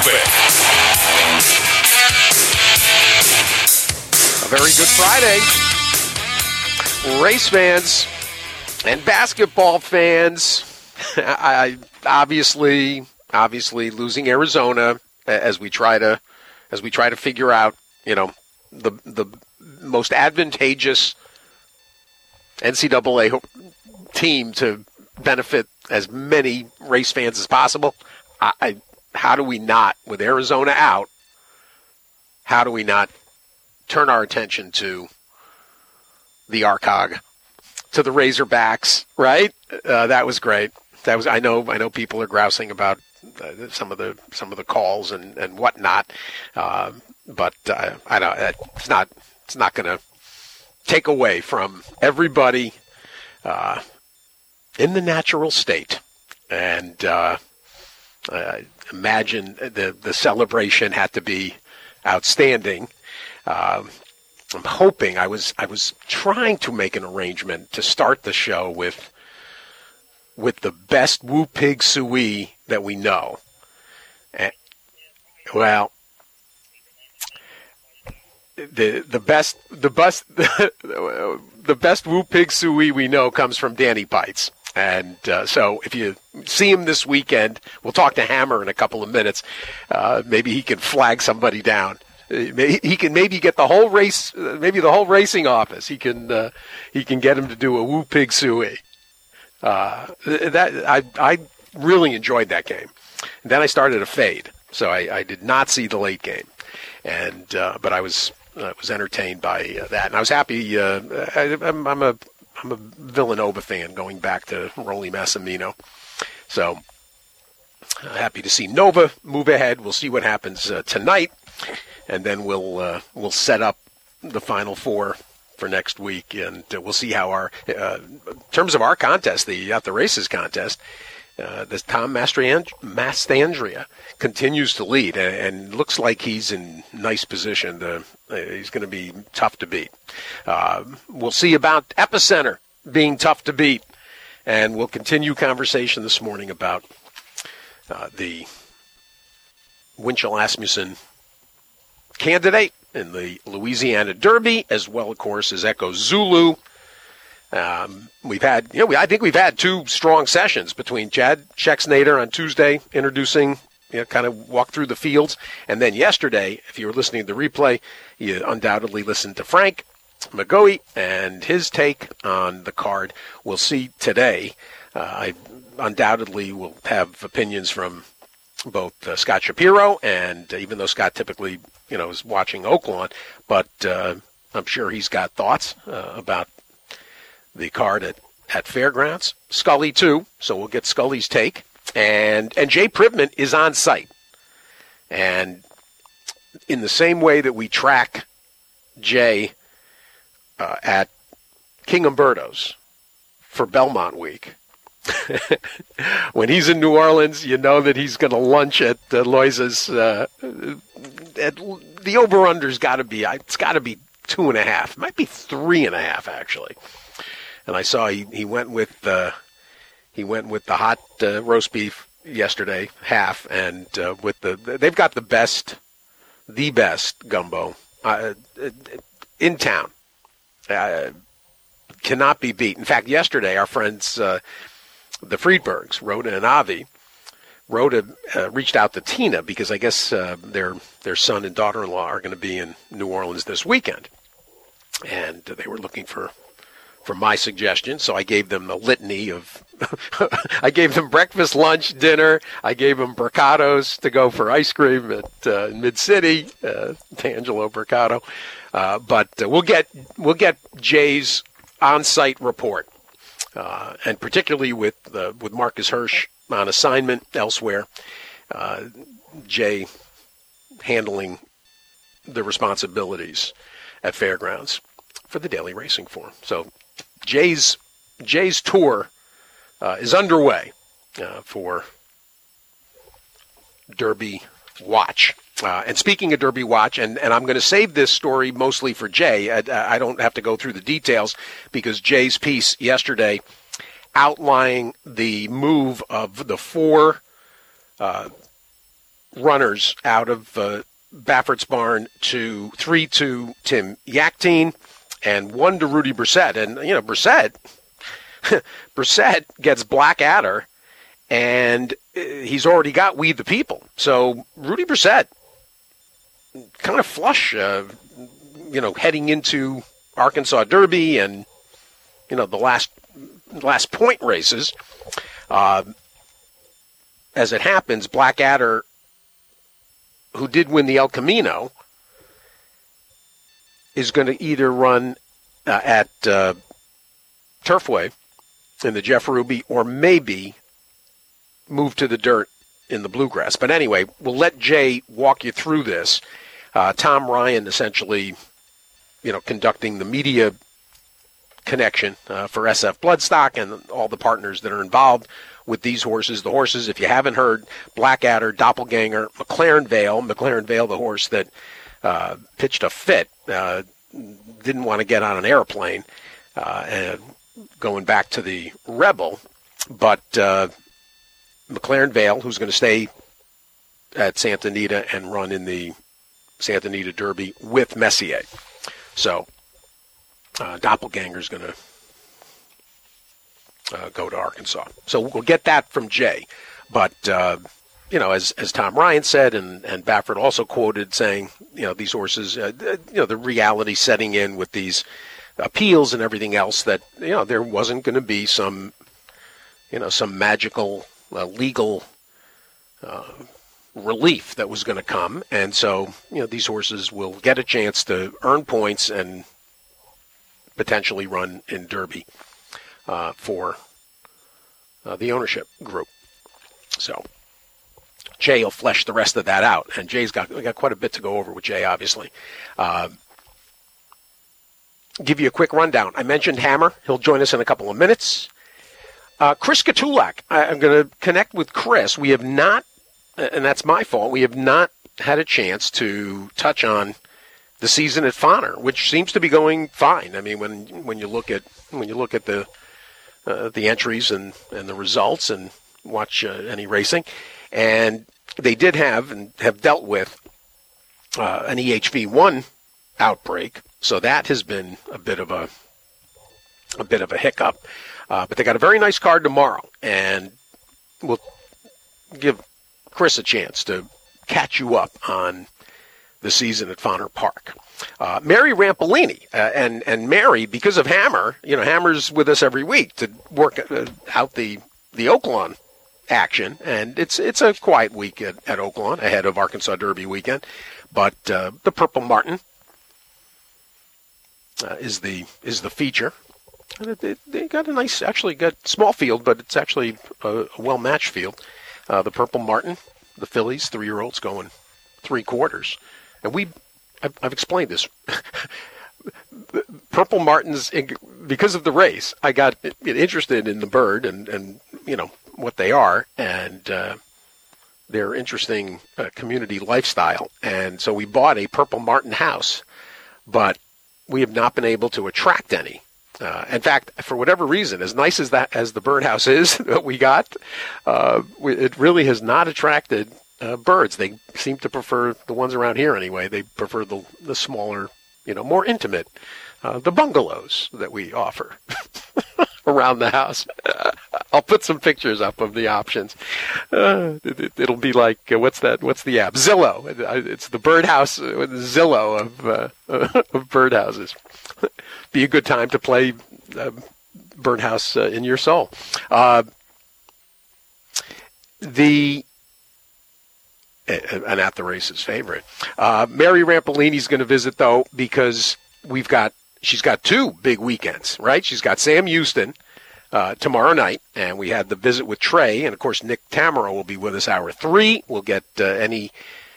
Traffic. A very good Friday. Race fans and basketball fans. I obviously losing Arizona as we try to figure out, the most advantageous NCAA team to benefit as many race fans as possible. How do we not, with Arizona out, how do we not turn our attention to the ARCOG, to the Razorbacks, right? That was great. I know people are grousing about some of the calls and whatnot, but I know it's not going to take away from everybody in the natural state. And imagine the celebration had to be outstanding. I'm hoping I was trying to make an arrangement to start the show with the best Woo Pig Sooie that we know. Well, the best Woo Pig Sooie we know comes from Danny Pites. And so if you see him this weekend, we'll talk to Hammer in a couple of minutes. Maybe he can flag somebody down. He can maybe get the whole race, maybe the whole racing office. He can get him to do a Woo Pig Sooie. I really enjoyed that game. And then I started a fade, so I did not see the late game, and but I was entertained by that, and I was happy. I'm a Villanova fan going back to Rolly Massimino, so happy to see Nova move ahead. We'll see what happens tonight, and then we'll set up the Final Four for next week, and we'll see how our in terms of our contest, the At the Races contest, this Tom Mastandrea continues to lead, and looks like he's in nice position. He's going to be tough to beat. We'll see about Epicenter being tough to beat, and we'll continue conversation this morning about the Winchell Asmussen candidate in the Louisiana Derby, as well, of course, as Echo Zulu. We've had, I think we've had two strong sessions between Chad Schexnayder on Tuesday, introducing, kind of walk through the fields, and then yesterday, if you were listening to the replay, you undoubtedly listened to Frank McGoey and his take on the card. We'll see today. I undoubtedly will have opinions from both Scott Shapiro, and even though Scott typically, is watching Oaklawn, but I'm sure he's got thoughts about the card at Fairgrounds. Scully, too, so we'll get Scully's take. And Jay Privman is on site. And in the same way that we track Jay at King Umberto's for Belmont Week, when he's in New Orleans, you know that he's going to lunch at Loisa's. The over/under's got to be, it's got to be 2.5. It might be 3.5 actually. And I saw he went with the hot roast beef yesterday, half, and they've got the best gumbo in town. Cannot be beat. In fact, yesterday our friends, the Friedbergs, Rhoda and Avi. Rhoda reached out to Tina because I guess their son and daughter-in-law are going to be in New Orleans this weekend, and they were looking for my suggestion. So I gave them a litany of. I gave them breakfast, lunch, dinner. I gave them Bricados to go for ice cream at Mid City, D'Angelo Bricato. But we'll get Jay's on-site report. And particularly with Marcus Hirsch on assignment elsewhere, Jay handling the responsibilities at Fairgrounds for the Daily Racing Form. So Jay's tour is underway for Derby Watch. And speaking of Derby Watch, and I'm going to save this story mostly for Jay. I don't have to go through the details because Jay's piece yesterday outlining the move of the four runners out of Baffert's barn, 3 to Tim Yachtine, and 1 to Rudy Brissett. And, Brissett gets Blackadder, and he's already got We the People. So Rudy Brissett, kind of flush, heading into Arkansas Derby and, the last point races. As it happens, Blackadder, who did win the El Camino, is going to either run at Turfway in the Jeff Ruby or maybe move to the dirt in the Bluegrass. But anyway, we'll let Jay walk you through this. Tom Ryan essentially, conducting the media connection for SF Bloodstock and all the partners that are involved with these horses. The horses, if you haven't heard, Blackadder, Doppelganger, McLaren Vale, the horse that pitched a fit, didn't want to get on an airplane, and going back to the Rebel, but McLaren Vale, who's going to stay at Santa Anita and run in the Santa Anita Derby with Messier. So Doppelganger's going to go to Arkansas. So we'll get that from Jay. But, as Tom Ryan said, and Baffert also quoted saying, these horses, the reality setting in with these appeals and everything else that, there wasn't going to be some magical legal relief that was going to come. And so, these horses will get a chance to earn points and potentially run in Derby for the ownership group. So Jay will flesh the rest of that out. And we got quite a bit to go over with Jay, obviously. Give you a quick rundown. I mentioned Hammer. He'll join us in a couple of minutes. Chris Katulak, I'm going to connect with Chris. We have not, and that's my fault, we have not had a chance to touch on the season at Fonner, which seems to be going fine. I mean, when you look at the entries and the results and watch any racing, and they did have and have dealt with an EHV1 outbreak, so that has been a bit of a hiccup. But they got a very nice card tomorrow, and we'll give Chris a chance to catch you up on the season at Fonner Park. Mary Rampolini, and Mary, because of Hammer, Hammer's with us every week to work out the Oaklawn action, and it's a quiet week at Oaklawn ahead of Arkansas Derby weekend. But the Purple Martin is the feature. They got a nice, actually got small field, but it's actually a well-matched field. The Purple Martin, the fillies, 3-year-olds going 3/4. And I've explained this. Purple Martins, because of the race, I got interested in the bird and what they are, and their interesting community lifestyle. And so we bought a Purple Martin house, but we have not been able to attract any. In fact, for whatever reason, as nice as the birdhouse is that we got, it really has not attracted birds. They seem to prefer the ones around here anyway. They prefer the smaller, more intimate, the bungalows that we offer around the house. I'll put some pictures up of the options. It'll be like, what's that? What's the app? Zillow. It's the birdhouse, Zillow of birdhouses. Be a good time to play birdhouse in your soul. And at the race's favorite. Mary Rampolini's going to visit, though, because she's got 2 big weekends, right? She's got Sam Houston tomorrow night, and we had the visit with Trey, and of course Nick Tamaro will be with us hour 3. We'll get any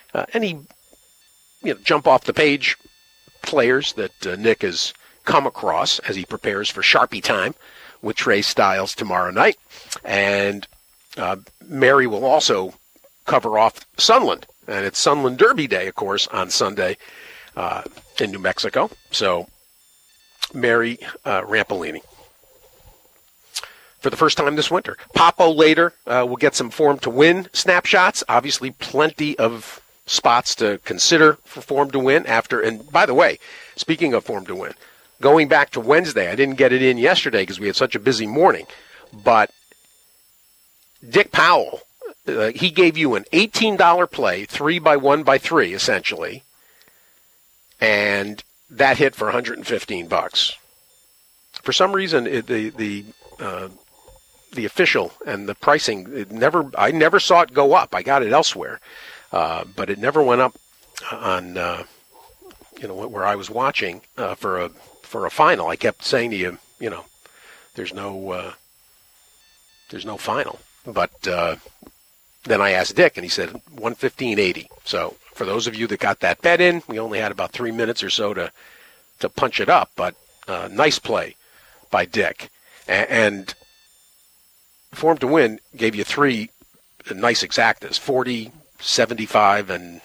jump off the page players that Nick has come across as he prepares for Sharpie time with Trey Styles tomorrow night, and Mary will also cover off Sunland, and it's Sunland Derby Day, of course, on Sunday in New Mexico. So, Mary Rampolini. for the first time this winter. Papo later will get some Form to Win snapshots. Obviously, plenty of spots to consider for Form to Win after. And by the way, speaking of Form to Win, going back to Wednesday, I didn't get it in yesterday because we had such a busy morning, but Dick Powell, he gave you an $18 play, 3x1x3 essentially, and that hit for $115. For some reason, the official and the pricing, I never saw it go up. I got it elsewhere, but it never went up on where I was watching for a final. I kept saying to you, there's no final. But then I asked Dick, and he said 115.80. So for those of you that got that bet in, we only had about 3 minutes or so to punch it up. But nice play by Dick. And Form to Win gave you three nice exactas, 40, 75, and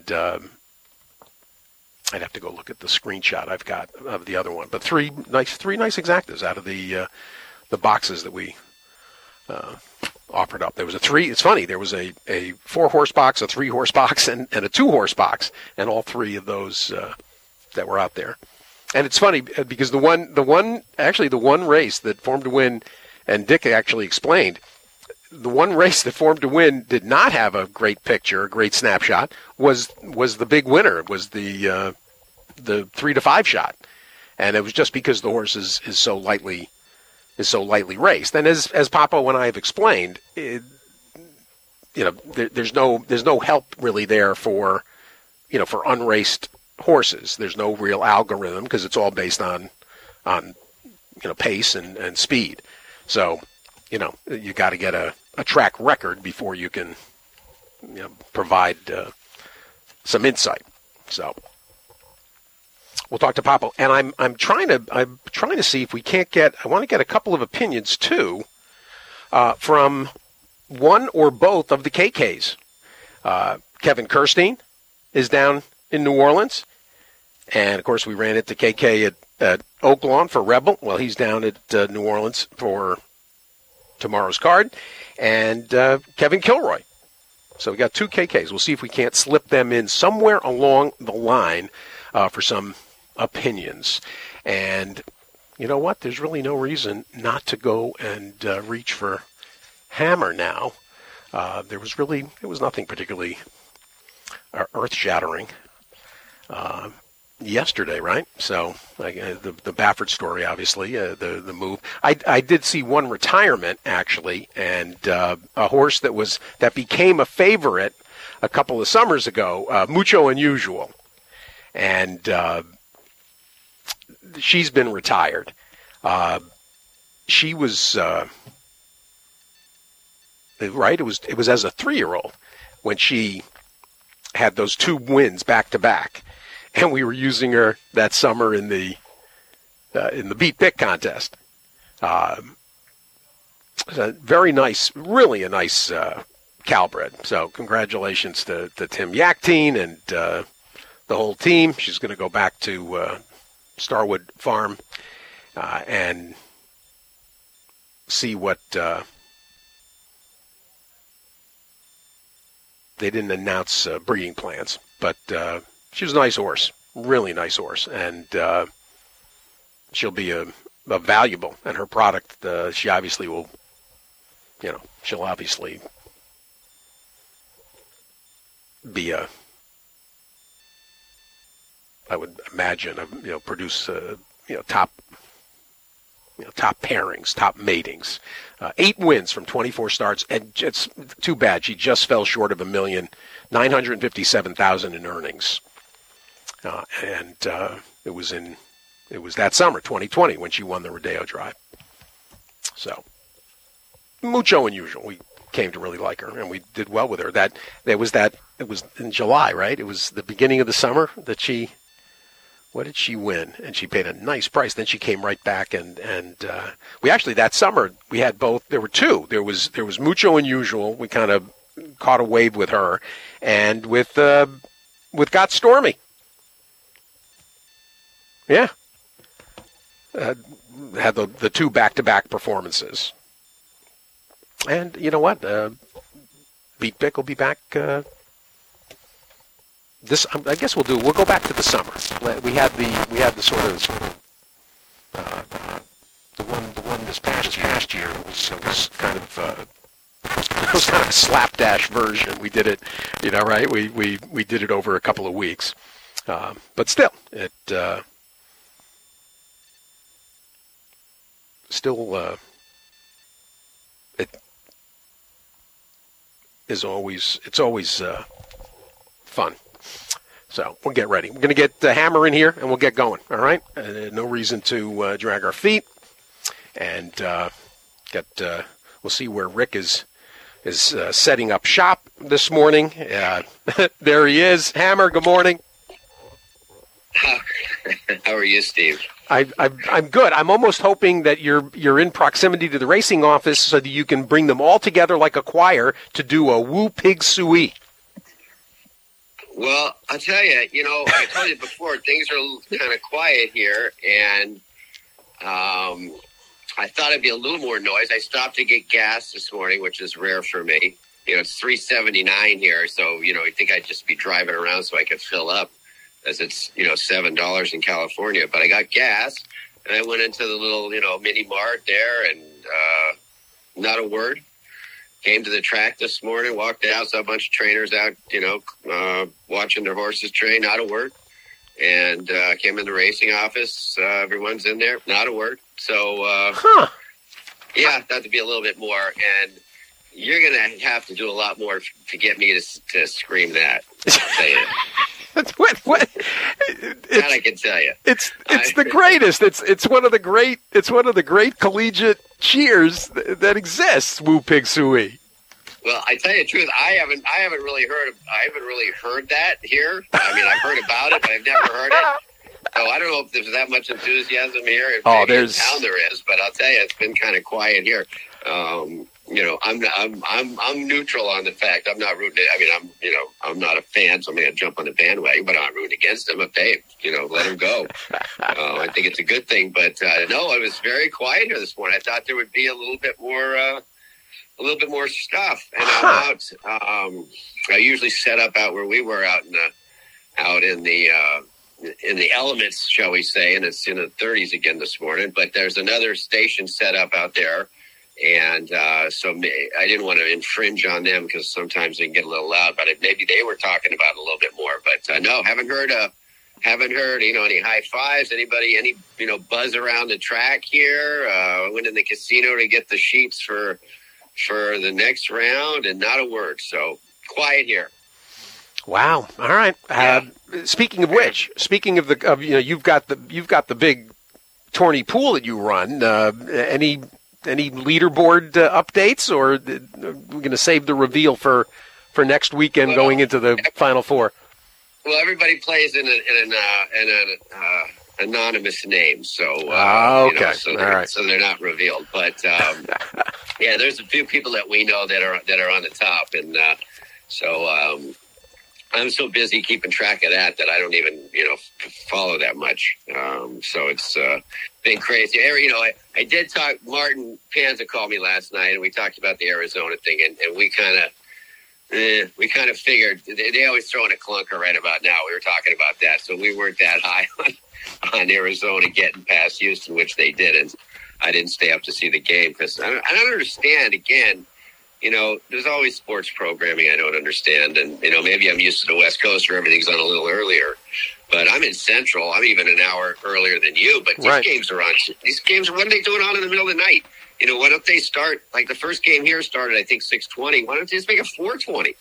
I'd have to go look at the screenshot I've got of the other one. But three nice exactas out of the boxes that we offered up. There was a three. It's funny. There was a 4-horse box, a 3-horse box, and a 2-horse box, and all three of those that were out there. And it's funny because the one race that Form to Win, and Dick actually explained, the one race that Form to Win did not have a great picture, a great snapshot, was the big winner. It was the 3 to 5 shot, and it was just because the horse is so lightly raced. And as Papo and I have explained, there's no help really there for unraced horses. There's no real algorithm because it's all based on pace and speed. So you got to get a track record before you can provide some insight. So we'll talk to Papo, and I'm trying to see if we can't get. I want to get a couple of opinions too from one or both of the KKs. Kevin Kirstein is down in New Orleans, and of course we ran into KK at Oaklawn for Rebel. Well, he's down at New Orleans for tomorrow's card, and Kevin Kilroy. So we got 2 KKs. We'll see if we can't slip them in somewhere along the line for some opinions. And you know what? There's really no reason not to go and reach for Hammer now. It was nothing particularly earth-shattering yesterday, right? So the Baffert story, obviously, the move. I did see one retirement actually, and a horse that became a favorite a couple of summers ago, Mucho Unusual, and she's been retired. She was right. It was as a 3-year-old when she had those 2 wins back to back. And we were using her that summer in the Beat Pick contest. Very nice, really a nice Calbred. So congratulations to Tim Yaktine and the whole team. She's going to go back to Starwood Farm and see what they didn't announce breeding plans, but. She was a nice horse, really nice horse, and she'll be a valuable. And her product, she obviously will, she'll obviously be I would imagine, produce top pairings, top matings. 8 wins from 24 starts, and it's too bad she just fell short of $1,957,000 in earnings. And it was that summer, 2020, when she won the Rodeo Drive. So, Mucho Unusual. We came to really like her, and we did well with her. It was in July, right? It was the beginning of the summer that what did she win? And she paid a nice price. Then she came right back, and we actually, that summer, we had both. There were 2. There was Mucho Unusual. We kind of caught a wave with her, and with Got Stormy. Yeah. Had the 2 back-to-back performances. And you know what? Beat Bick will be back. I guess we'll go back to the summer. We had the sort of the one this past year was kind of it was kind of a slapdash version. We did it, right? We did it over a couple of weeks, but still, it is always fun. So we'll get ready. We're going to get the Hammer in here, and we'll get going. All right? No reason to drag our feet, and we'll see where Rick is setting up shop this morning. There he is. Hammer, good morning. How are you, Steve? I'm good. I'm almost hoping that you're in proximity to the racing office so that you can bring them all together like a choir to do a Woo Pig Sooie. Well, I'll tell you, I told you before, things are kind of quiet here, and I thought it'd be a little more noise. I stopped to get gas this morning, which is rare for me. It's $3.79 here, so, I think I'd just be driving around so I could fill up, as it's, $7 in California. But I got gas, and I went into the little, mini mart there, and not a word. Came to the track this morning, walked out, saw a bunch of trainers out, watching their horses train, not a word. And came in the racing office, everyone's in there, not a word. So, yeah, that would be a little bit more. And you're going to have to do a lot more to get me to scream that. I'll tell you. What? That I can tell you. It's the greatest. It's one of the great collegiate cheers that exists. Woo Pig Sooie. Well, I tell you the truth, I haven't really heard that here. I mean, I've heard about it, but I've never heard it. So I don't know if there's that much enthusiasm here. There's in town there is, but I'll tell you, it's been kind of quiet here. I'm neutral on the fact. I'm not rooting. I'm not a fan, so I'm going to jump on the bandwagon, but I'm not rooting against them. But hey, let them go. I think it's a good thing. But no, it was very quiet here this morning. I thought there would be a little bit more stuff. And I'm out. I usually set up out where we were out in the elements, shall we say, and it's in the 30s again this morning. But there's another station set up out there. And so I didn't want to infringe on them because sometimes they can get a little loud. But maybe they were talking about it a little bit more. But no, haven't heard any high fives. Anybody any buzz around the track here? Went in the casino to get the sheets for the next round, and not a word. So quiet here. Wow. All right. Yeah. Speaking of which, you've got the big tourney pool that you run. Any leaderboard updates, or are we going to save the reveal for next weekend going into the Final Four? Well, everybody plays in an anonymous name, so okay, so they're not revealed. But yeah, there's a few people that we know that are on the top, and so I'm so busy keeping track of that I don't even follow that much. So it's been crazy. I did talk. Martin Panza called me last night, and we talked about the Arizona thing, and we kind of figured they always throw in a clunker right about now. We were talking about that, so we weren't that high on Arizona getting past Houston, which they didn't. I didn't stay up to see the game because I don't understand. Again, there's always sports programming I don't understand, and maybe I'm used to the West Coast where everything's on a little earlier. But I'm in Central. I'm even an hour earlier than you. But these games are on. These games, what are they doing on in the middle of the night? Why don't they start, like the first game here started, I think, 6:20. Why don't they just make it 4:20?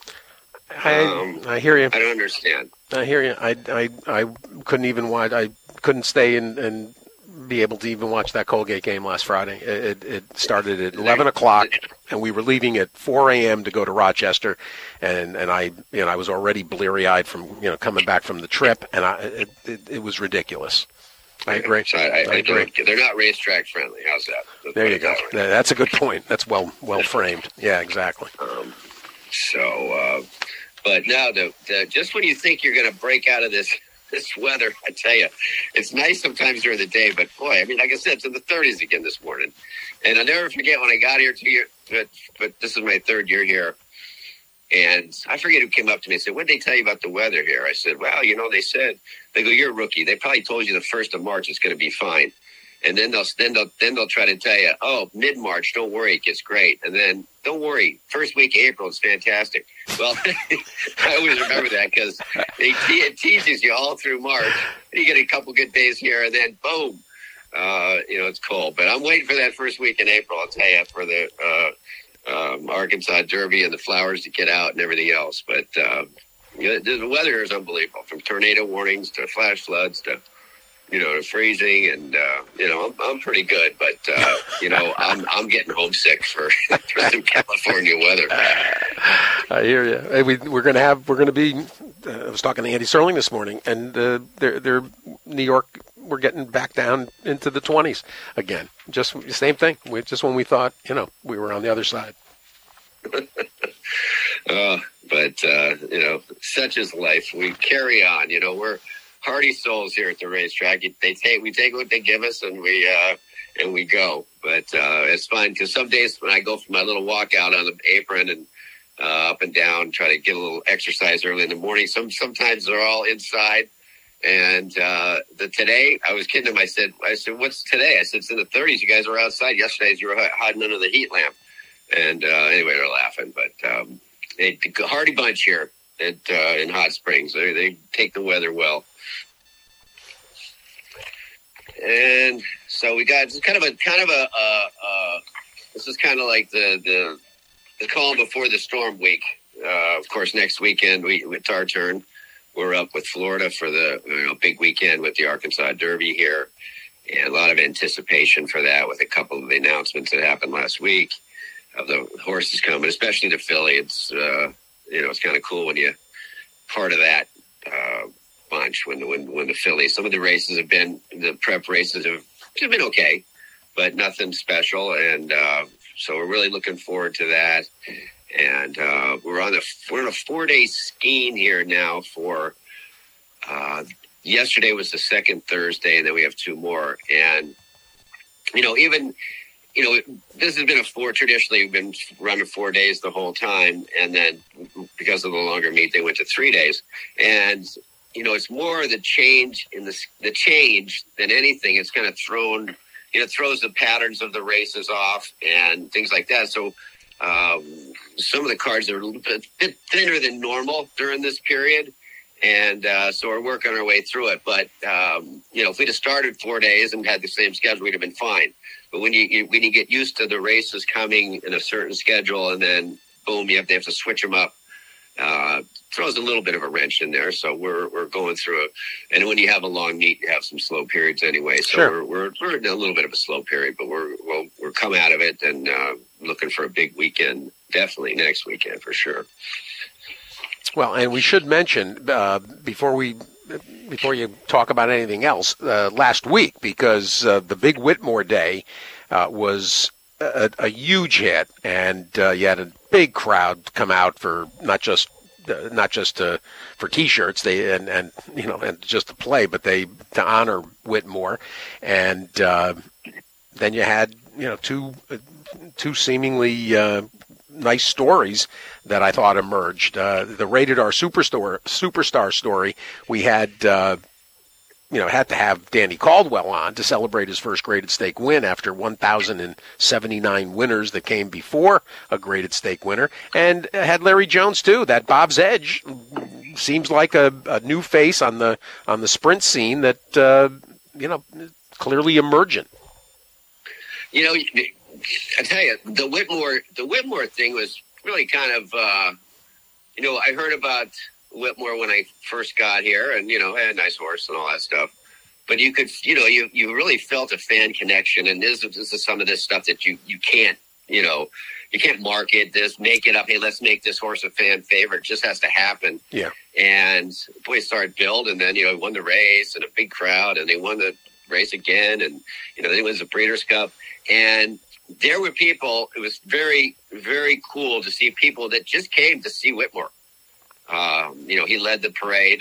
I hear you. I don't understand. I hear you. I couldn't even watch. I couldn't stay and be able to even watch that Colgate game last Friday. It started at 11 o'clock, and we were leaving at 4 a.m. to go to Rochester, and I was already bleary-eyed from coming back from the trip, and it was ridiculous. I agree. So I agree. They're not racetrack friendly. How's that? There you go. That's a good point. That's well framed. Yeah, exactly. But now, just when you think you're going to break out of this this weather, I tell you, it's nice sometimes during the day, but boy, I mean, like I said, it's in the 30s again this morning. And I'll never forget when I got here 2 years, but this is my third year here. And I forget who came up to me and said, "What did they tell you about the weather here?" I said, "Well, they go, you're a rookie. They probably told you the 1st of March it's going to be fine. And then they'll try to tell you, oh, mid-March, don't worry, it gets great. And then, don't worry, first week of April is fantastic." Well, I always remember that because it teases you all through March. And you get a couple good days here, and then, boom, it's cold. But I'm waiting for that first week in April, I'll tell you, for the Arkansas Derby and the flowers to get out and everything else. But the weather is unbelievable, from tornado warnings to flash floods to to freezing, and I'm pretty good, but I'm getting homesick for some California weather. I hear you. Hey, we're going to be. I was talking to Andy Serling this morning, and they're New York. We're getting back down into the 20s again. Just the same thing. Just when we thought we were on the other side. But such is life. We carry on. We're hardy souls here at the racetrack. We take what they give us, and we go. But it's fun because some days when I go for my little walk out on the apron and up and down, try to get a little exercise early in the morning. Sometimes they're all inside. And today, I was kidding them. I said, "What's today?" I said, "It's in the 30s. You guys were outside yesterday. You were hiding under the heat lamp." And anyway, they're laughing. But a hardy bunch here in Hot Springs. They take the weather well. And so we got kind of a this is kind of like the calm before the storm week. Of course, next weekend it's our turn. We're up with Florida for the big weekend with the Arkansas Derby here, and a lot of anticipation for that with a couple of the announcements that happened last week of the horses coming, especially the filly. It's it's kind of cool when you're part of that bunch when the filly. Some of the races the prep races have been okay, but nothing special, and so we're really looking forward to that. And we're on a 4-day skiing here now for yesterday was the second Thursday, and then we have 2 more. And this has been traditionally we've been running 4 days the whole time, and then because of the longer meet, they went to 3 days. And it's more the change in the change than anything. It's kind of throws the patterns of the races off and things like that. So some of the cards are a little bit thinner than normal during this period, and so we're working our way through it. But if we'd have started 4 days and had the same schedule, we'd have been fine. But when you get used to the races coming in a certain schedule, and then boom, they have to switch them up, throws a little bit of a wrench in there. So we're going through it. And when you have a long meet, you have some slow periods anyway. So sure. we're in a little bit of a slow period, but we're come out of it and looking for a big weekend. Definitely next weekend for sure. Well, and we should mention before you talk about anything else, last week, because the big Whitmore Day was a huge hit, and you had a big crowd come out for not just for T-shirts, and just to play, but to honor Whitmore, and then you had two seemingly nice stories that I thought emerged. The Rated R Superstar story, we had had to have Danny Caldwell on to celebrate his first graded stake win after 1,079 winners that came before a graded stake winner, and had Larry Jones too. That Bob's Edge seems like a new face on the sprint scene that clearly emergent. I tell you, the Whitmore thing was really kind of, I heard about Whitmore when I first got here, and I had a nice horse and all that stuff. But you could, you really felt a fan connection, and this is some of this stuff that you can't, you can't market this, make it up. Hey, let's make this horse a fan favorite. It just has to happen. Yeah. And boy, it started build, and then he won the race and a big crowd, and they won the race again, and then he wins the Breeders' Cup, and there were people. It was very, very cool to see people that just came to see Whitmore. He led the parade.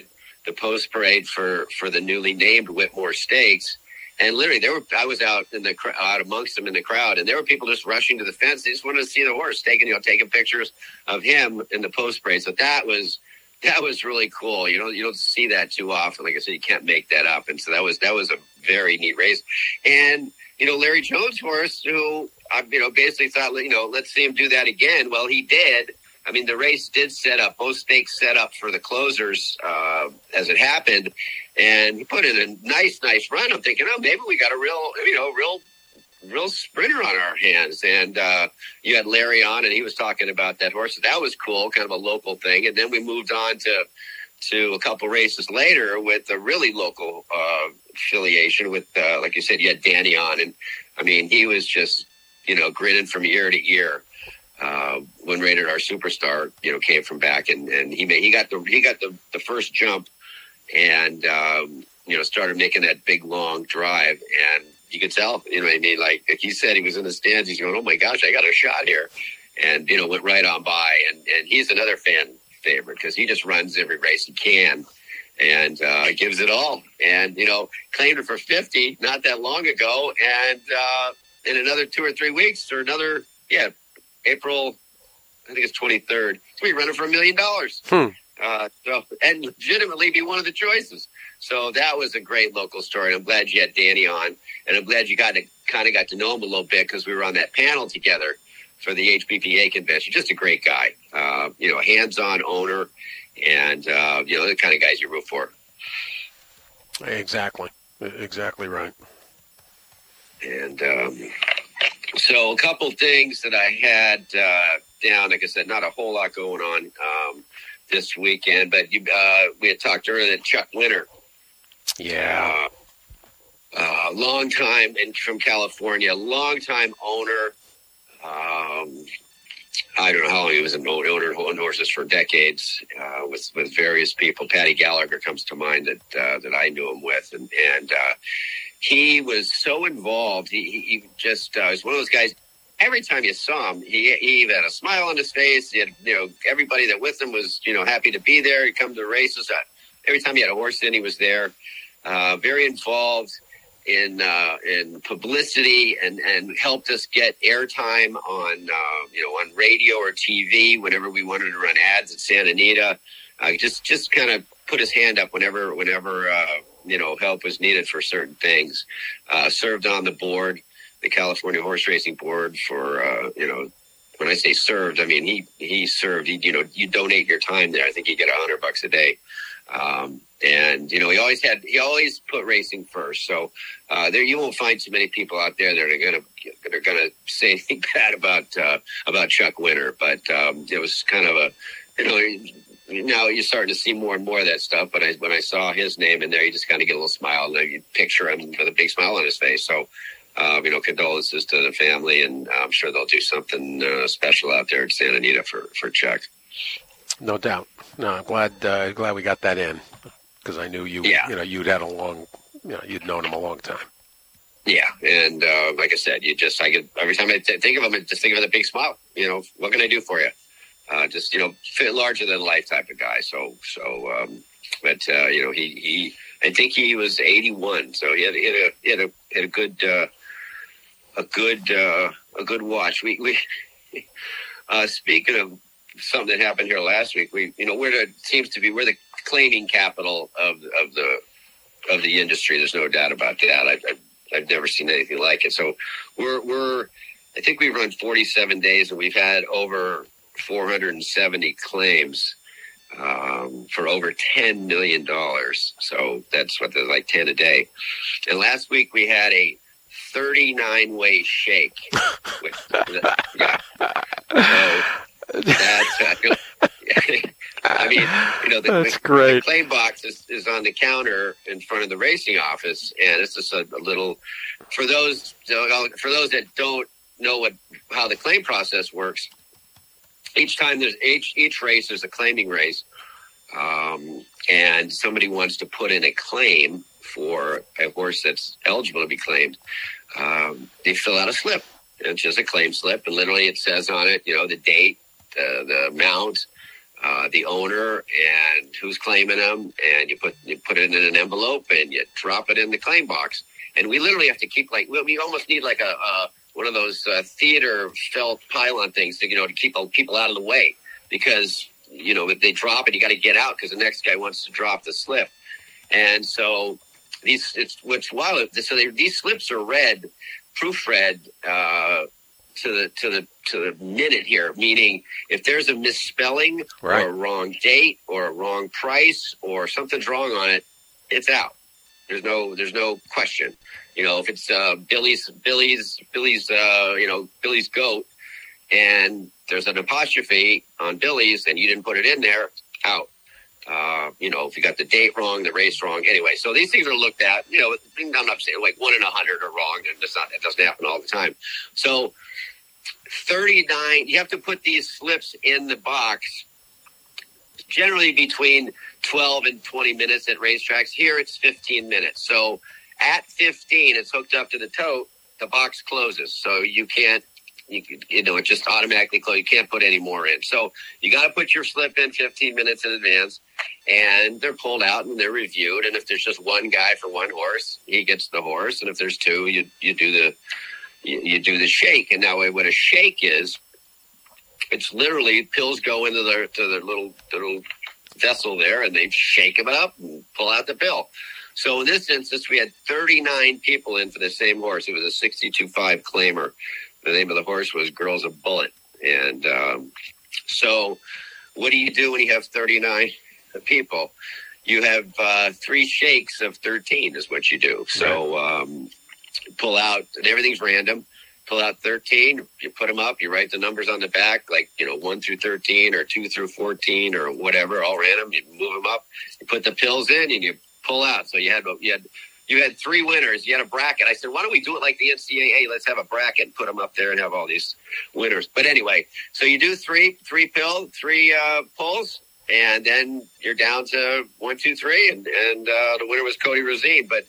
post parade for the newly named Whitmore Stakes. And literally, I was out amongst them in the crowd, and there were people just rushing to the fence. They just wanted to see the horse, taking pictures of him in the post parade. So that was really cool. You don't see that too often. Like I said, you can't make that up. And so that was a very neat race. And Larry Jones' horse, who basically thought, let's see him do that again. Well, he did. I mean, the race did set up, both stakes set up for the closers as it happened. And he put in a nice run. I'm thinking, maybe we got a real sprinter on our hands. And you had Larry on, and he was talking about that horse. So that was cool, kind of a local thing. And then we moved on to a couple races later with a really local affiliation with, like you said, you had Danny on. And, I mean, he was just, grinning from ear to ear. When Rated R Superstar, came from back, and he got the first jump, and started making that big long drive, and you could tell, what I mean, like he said, he was in the stands, he's going, oh my gosh, I got a shot here, and went right on by, and he's another fan favorite because he just runs every race he can, and gives it all, and claimed it for 50 not that long ago, and in another 2 or 3 weeks or another April, I think it's 23rd. So we're running for $1 million. And legitimately be one of the choices. So that was a great local story. I'm glad you had Danny on, and I'm glad you got to know him a little bit because we were on that panel together for the HPPA convention. Just a great guy, hands-on owner, and the kind of guys you root for. Exactly right. And so a couple things that I had down, like I said, not a whole lot going on this weekend, but we had talked earlier that Chuck Winter. Yeah. Long time, and from California, long time owner. I don't know how long he was an owner of horses for decades with various people. Patty Gallagher comes to mind that I knew him with, and he was so involved. He just was one of those guys. Every time you saw him, he had a smile on his face. He had, everybody that with him was, happy to be there. He'd come to the races. Every time he had a horse in, he was there. Very involved in publicity and helped us get airtime on radio or TV whenever we wanted to run ads at Santa Anita. Just kind of put his hand up whenever help was needed for certain things. Served on the board, the California Horse Racing Board for, when I say served, I mean, he served, you donate your time there. I think you get $100 a day. And, he always put racing first. So, there, you won't find too many people out there that are going to say anything bad about Chuck Winter. But, it was kind of now you're starting to see more and more of that stuff. But when I saw his name in there, you just kind of get a little smile, and you picture him with a big smile on his face. So, condolences to the family, and I'm sure they'll do something special out there at Santa Anita for Chuck. No doubt. No, I'm glad we got that in, because I knew you'd had you'd known him a long time. Yeah, and like I said, every time I think of him, I just think of a big smile. What can I do for you? Just fit larger than life type of guy. But he I think he was 81, so he had a good watch. We speaking of something that happened here last week, we're the claiming capital of the industry. There's no doubt about that. I've never seen anything like it. So I think we've run 47 days, and we've had over 470 claims for over $10 million. So that's what there's like 10 a day. And last week we had a 39-way shake. Yeah. So that's, I mean, that's great. The claim box is on the counter in front of the racing office, and it's just a little, for those that don't know how the claim process works. Each time each race there's a claiming race, and somebody wants to put in a claim for a horse that's eligible to be claimed. They fill out a slip. It's just a claim slip, and literally it says on it, the date, the amount, the owner and who's claiming them, and you put it in an envelope and you drop it in the claim box. And we literally have to keep we almost need like a one of those theater felt pylon things to keep people out of the way, because if they drop it, you got to get out because the next guy wants to drop the slip. And so what's wild. So these slips are read, proofread to the minute here. Meaning, if there's a misspelling or a wrong date or a wrong price or something's wrong on it, it's out. There's no question. If it's Billy's goat, and there's an apostrophe on Billy's and you didn't put it in there, out. If you got the date wrong, the race wrong. Anyway, so these things are looked at. I'm not saying like 1 in 100 are wrong, and it doesn't happen all the time. So 39, you have to put these slips in the box generally between 12 and 20 minutes at racetracks. Here it's 15 minutes. So at 15, it's hooked up to the tote, the box closes. So you can't, it just automatically closes. You can't put any more in. So you got to put your slip in 15 minutes in advance, and they're pulled out and they're reviewed. And if there's just one guy for one horse, he gets the horse. And if there's two, you do the shake. And now what a shake is, it's literally pills go into their little vessel there, and they shake them up and pull out the pill. So in this instance, we had 39 people in for the same horse. It was a 62.5 claimer. The name of the horse was Girls of Bullet. And so what do you do when you have 39 people? You have 3 shakes of 13 is what you do. So pull out, and everything's random. Pull out 13, you put them up, you write the numbers on the back, 1 through 13 or 2 through 14 or whatever, all random. You move them up, you put the pills in, and you pull out. So you had 3 winners. You had a bracket. I said, why don't we do it like the NCAA? Let's have a bracket and put them up there and have all these winners. But anyway, so you do 3 pulls, and then you're down to 1, 2, 3, and the winner was Cody Rosine. But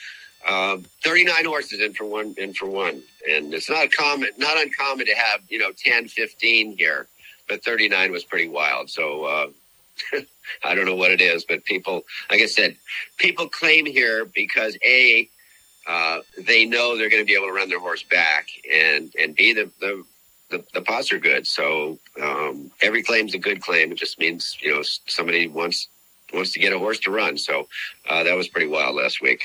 39 horses in for one, and it's not uncommon to have 10, 15 here, but 39 was pretty wild. So I don't know what it is, but people, like I said, people claim here because A, they know they're going to be able to run their horse back, and B, the pots are good. So every claim's a good claim. It just means somebody wants to get a horse to run. So that was pretty wild last week.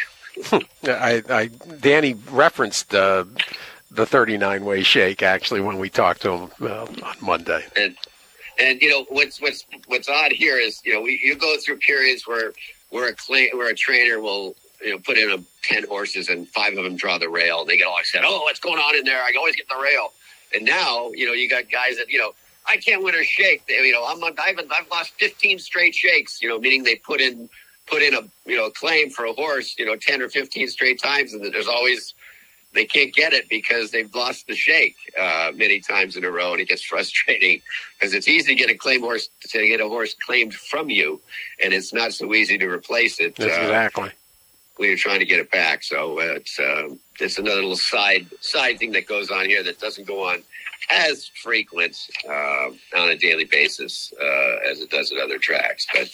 Danny referenced the 39-way shake actually when we talked to him on Monday. And what's odd here is you go through periods where a trainer will put in 10 horses and 5 of them draw the rail, and they get all excited. Oh, what's going on in there? I always get the rail. And now you got guys that I can't win a shake. I've lost 15 straight shakes. Meaning they put in a claim for a horse 10 or 15 straight times, and there's always. They can't get it because they've lost the shake many times in a row, and it gets frustrating because it's easy to get a horse claimed from you, and it's not so easy to replace it. That's exactly when you're trying to get it back. So it's another little side thing that goes on here that doesn't go on as frequent on a daily basis as it does at other tracks. But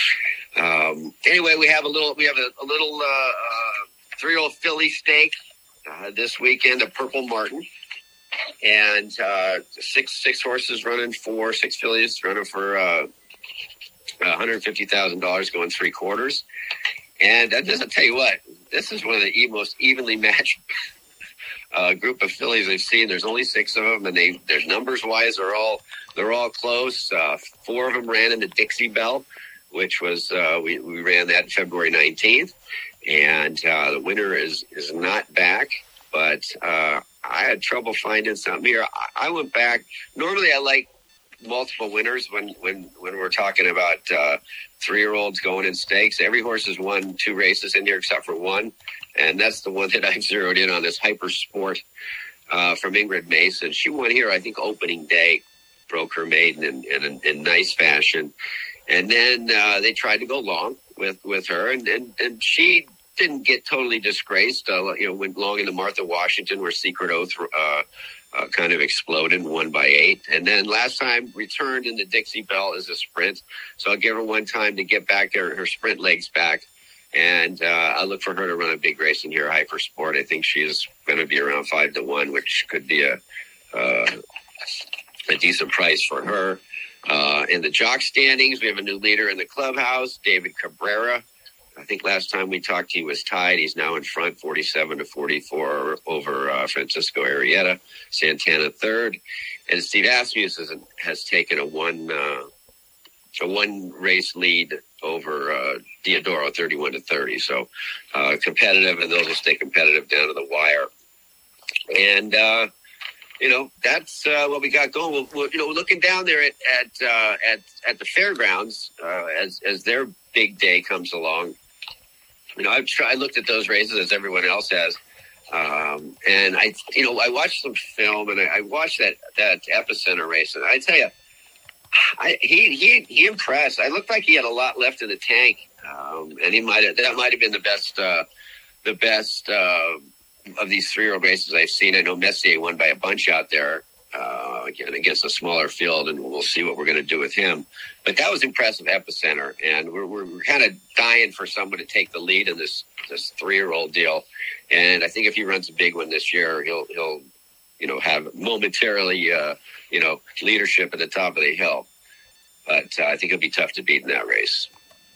anyway, we have a little 3-year-old filly stake. This weekend, a Purple Martin, and 6 horses running for 6 fillies running for $150,000 going 3 quarters. And I'll tell you what, this is one of the most evenly matched group of fillies I've seen. There's only 6 of them, and there's numbers wise, they're all close. 4 of them ran in the Dixie Belle, which was we ran that February 19th. And the winner is not back, but I had trouble finding something here. I went back. Normally, I like multiple winners when we're talking about 3-year-olds going in stakes. Every horse has won 2 races in here except for one, and that's the one that I zeroed in on. This Hyper Sport from Ingrid Mason. She won here, I think, opening day, broke her maiden in nice fashion, and then they tried to go long with her, and she didn't get totally disgraced. Went long into Martha Washington, where Secret Oath kind of exploded and won by 8. And then last time returned in the Dixie Belle as a sprint. So I'll give her one time to get back her sprint legs back. And I look for her to run a big race in here, Hyper Sport. I think she's going to be around 5-1, which could be a decent price for her. In the jock standings, we have a new leader in the clubhouse, David Cabrera. I think last time we talked, he was tied. He's now in front, 47-44 over Francisco Arrieta. Santana third. And Steve Asmussen has taken a one race lead over Diodoro, 31-30. So competitive, and those will stay competitive down to the wire. And that's what we got going. We're looking down there at the fairgrounds as their big day comes along. I looked at those races as everyone else has, and I watched some film, and I watched that Epicenter race, and I tell you, he impressed. I looked like he had a lot left in the tank, and that might have been the best of these 3-year-old races I've seen. I know Messier won by a bunch out there, again, against a smaller field, and we'll see what we're going to do with him. But that was impressive, Epicenter, and we're kind of dying for someone to take the lead in this 3-year-old deal. And I think if he runs a big one this year, he'll have momentarily, leadership at the top of the hill. But I think it'll be tough to beat in that race.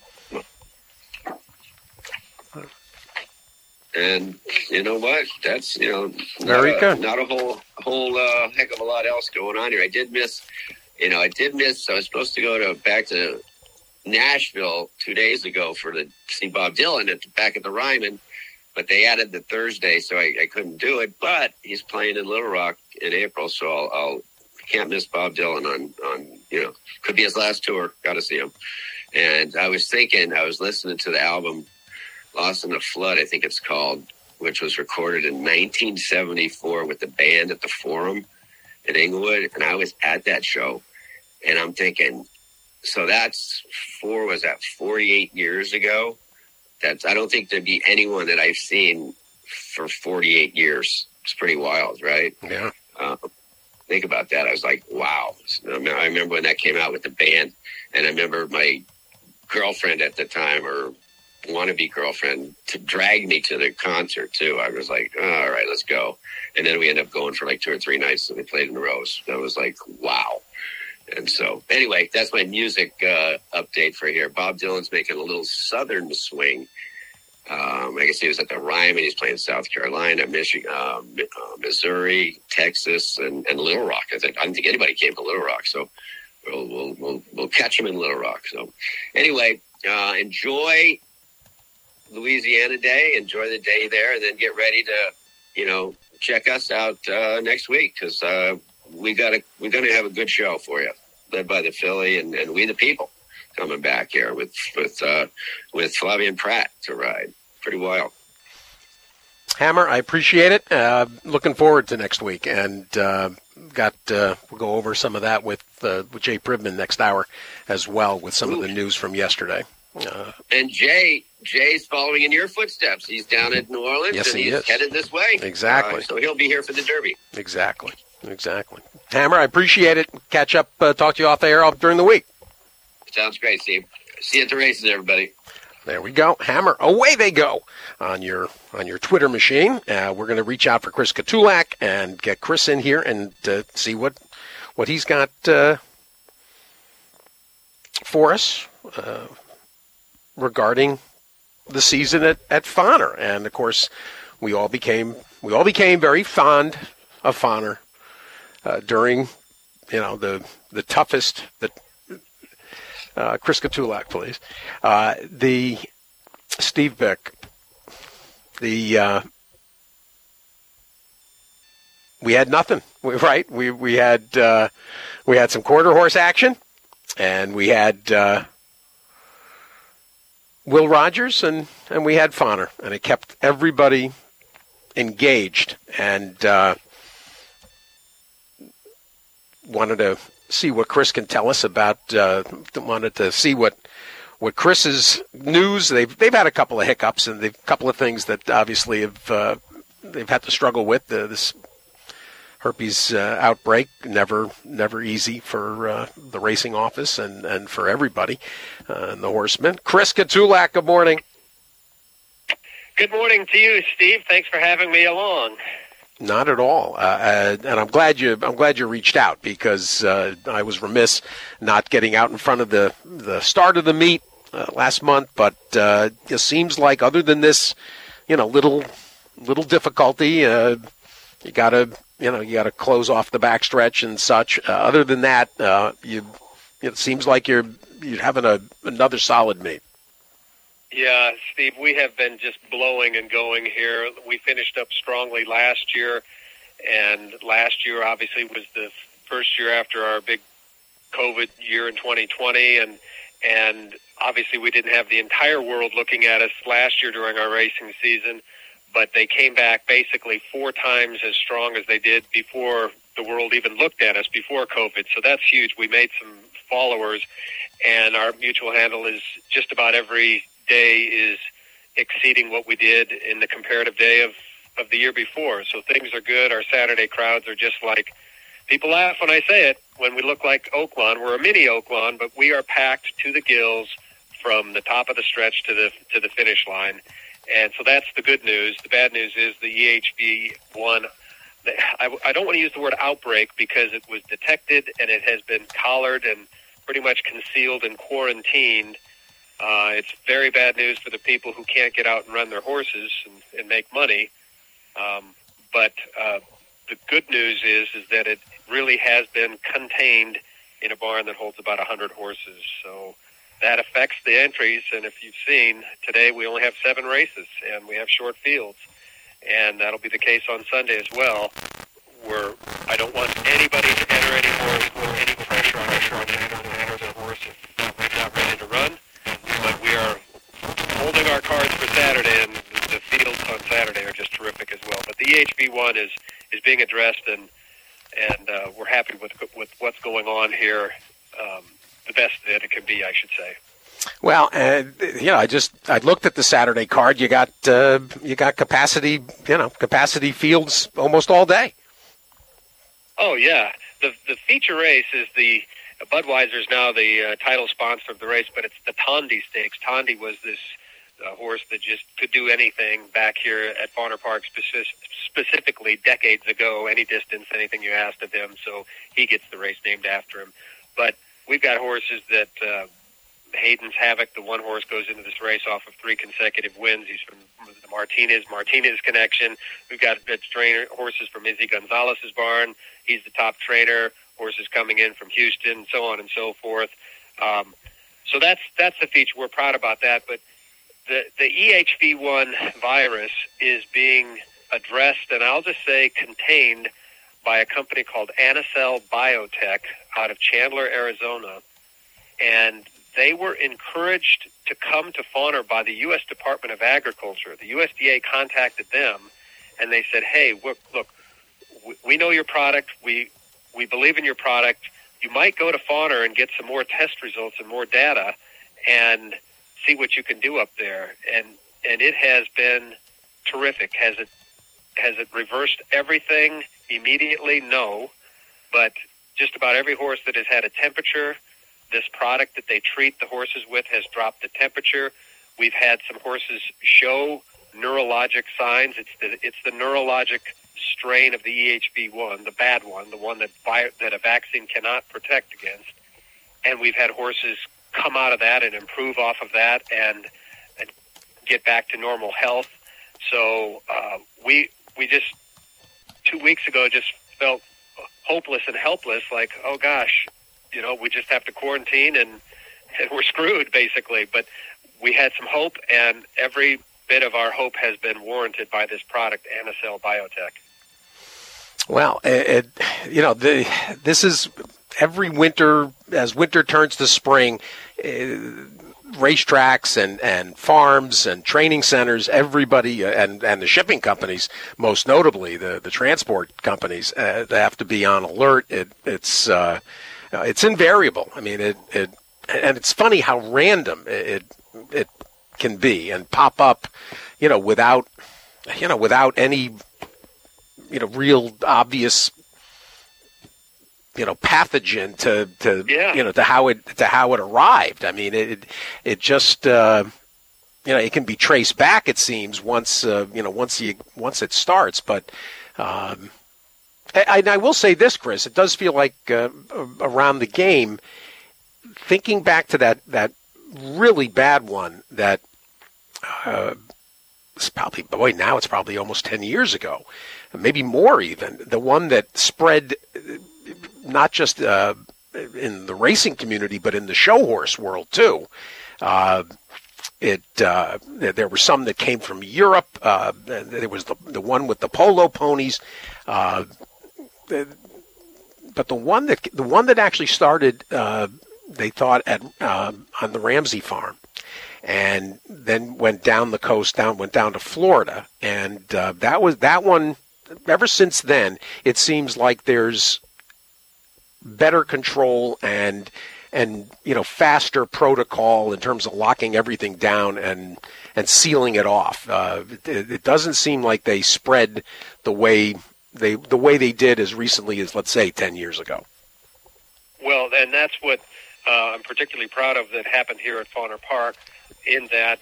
And you know what? That's very good. Not a whole heck of a lot else going on here. I did miss. I was supposed to go back to Nashville 2 days ago to see Bob Dylan back at the Ryman, but they added the Thursday, so I couldn't do it. But he's playing in Little Rock in April, so I can't miss Bob Dylan on could be his last tour. Got to see him. And I was listening to the album Lost in the Flood, I think it's called, which was recorded in 1974 with the band at the Forum in Inglewood. And I was at that show, and I'm thinking, so that's 48 years ago? I don't think there'd be anyone that I've seen for 48 years. It's pretty wild, right? Yeah. Think about that. I was like, wow. I remember when that came out with the band, and I remember my girlfriend at the time, or wannabe girlfriend, to drag me to the concert too. I was like, oh, all right, let's go. And then we ended up going for like 2 or 3 nights, and we played in the Rose. I was like, wow. And so anyway, that's my music update for here. Bob Dylan's making a little southern swing. I guess he was at the Ryman. He's playing South Carolina, Michigan, Missouri, Texas, and Little Rock. I don't think anybody came to Little Rock, so we'll catch him in Little Rock. So anyway, enjoy Louisiana Day, enjoy the day there, and then get ready to, check us out next week, because we're going to have a good show for you, led by the Philly and We the People coming back here with Flavien Prat to ride. Pretty wild. Hammer, I appreciate it. Looking forward to next week, and we'll go over some of that with Jay Pribman next hour as well, with some of the news from yesterday. And Jay's following in your footsteps. He's down at New Orleans, yes, and he he's is headed this way. Exactly. So he'll be here for the Derby. Exactly. Hammer, I appreciate it. Catch up, talk to you off the air during the week. Sounds great, Steve. See you at the races, everybody. There we go. Hammer, away they go on your Twitter machine. We're going to reach out for Chris Katulak and get Chris in here and see what he's got for us regarding the season at Fonner. And of course, we all became very fond of Fonner during the toughest. Chris Katulak, please. The Steve Bick. We had nothing, right? We had some quarter horse action, and we had Will Rogers, and we had Fonner, and it kept everybody engaged, and wanted to see what Chris can tell us about. Wanted to see what Chris's news. They've had a couple of hiccups and a couple of things that obviously they've had to struggle with. This herpes outbreak. Never easy for the racing office and for everybody, and the horsemen. Chris Katulak, good morning. Good morning to you, Steve. Thanks for having me along. Not at all, and I'm glad you reached out, because I was remiss not getting out in front of the start of the meet last month. But it seems like, other than this, little difficulty, you gotta close off the backstretch and such. Other than that, it seems like you're having another solid meet. Yeah, Steve, we have been just blowing and going here. We finished up strongly last year, and last year obviously was the first year after our big COVID year in 2020, and obviously we didn't have the entire world looking at us last year during our racing season, but they came back basically 4 times as strong as they did before the world even looked at us before COVID. So that's huge. We made some followers, and our mutual handle is just about every day is exceeding what we did in the comparative day of the year before. So things are good. Our Saturday crowds are just like, people laugh when I say it, when we look like Oaklawn. We're a mini Oaklawn, but we are packed to the gills from the top of the stretch to the finish line. And so that's the good news. The bad news is the EHV one. I don't want to use the word outbreak, because it was detected and it has been collared and pretty much concealed and quarantined. It's very bad news for the people who can't get out and run their horses and make money. But the good news is that it really has been contained in a barn that holds about 100 horses. So that affects the entries. And if you've seen, today we only have 7 races, and we have short fields. And that'll be the case on Sunday as well, where I don't want anybody to enter any horse with any pressure on them to enter their horse if they're not ready to run. But we are holding our cards for Saturday, and the fields on Saturday are just terrific as well. But the EHV one is being addressed, and we're happy with what's going on here. The best that it can be, I should say. Well, I looked at the Saturday card. You got capacity fields almost all day. Oh yeah, the feature race is the Budweiser's now the title sponsor of the race, but it's the Tondi Stakes. Tondi was this horse that just could do anything back here at Fauner Park, specifically decades ago. Any distance, anything you asked of him, so he gets the race named after him. But we've got horses that Hayden's Havoc, the one horse, goes into this race off of 3 consecutive wins. He's from the Martinez connection. We've got trainer horses from Izzy Gonzalez's barn. He's the top trainer. Horses coming in from Houston, so on and so forth. So that's the feature. We're proud about that. But the EHV1 virus is being addressed, and I'll just say contained, by a company called Anacell Biotech out of Chandler, Arizona. And they were encouraged to come to Fauner by the U.S. Department of Agriculture. The USDA contacted them, and they said, hey, look, we know your product. We believe in your product. You might go to Fauner and get some more test results and more data and see what you can do up there. And it has been terrific. Has it reversed everything immediately? No. But just about every horse that has had a temperature, this product that they treat the horses with has dropped the temperature. We've had some horses show neurologic signs. It's the neurologic strain of the EHV1, the bad one, the one that a vaccine cannot protect against. And we've had horses come out of that and improve off of that and get back to normal health. So we just 2 weeks ago just felt hopeless and helpless, like, oh gosh, we just have to quarantine and we're screwed, basically. But we had some hope, and every bit of our hope has been warranted by this product, Anacell Biotech. Well, this is every winter, as winter turns to spring, racetracks and farms and training centers, everybody, and the shipping companies, most notably the transport companies, they have to be on alert. It's invariable. I mean, and it's funny how random it can be and pop up, without any, real obvious pathogen to Yeah. to how it arrived. I mean, it just it can be traced back. It seems once it starts. But I will say this, Chris, it does feel like around the game, thinking back to that really bad one that it's probably almost 10 years ago, maybe more even. The one that spread not just in the racing community, but in the show horse world too. There were some that came from Europe. There was the one with the polo ponies, but the one that actually started, they thought on the Ramsey farm, and then went down the coast, went down to Florida, and that one. Ever since then, it seems like there's better control and faster protocol in terms of locking everything down and sealing it off. It doesn't seem like they spread the way they did as recently as, let's say, 10 years ago. Well, and that's what I'm particularly proud of that happened here at Fauner Park, in that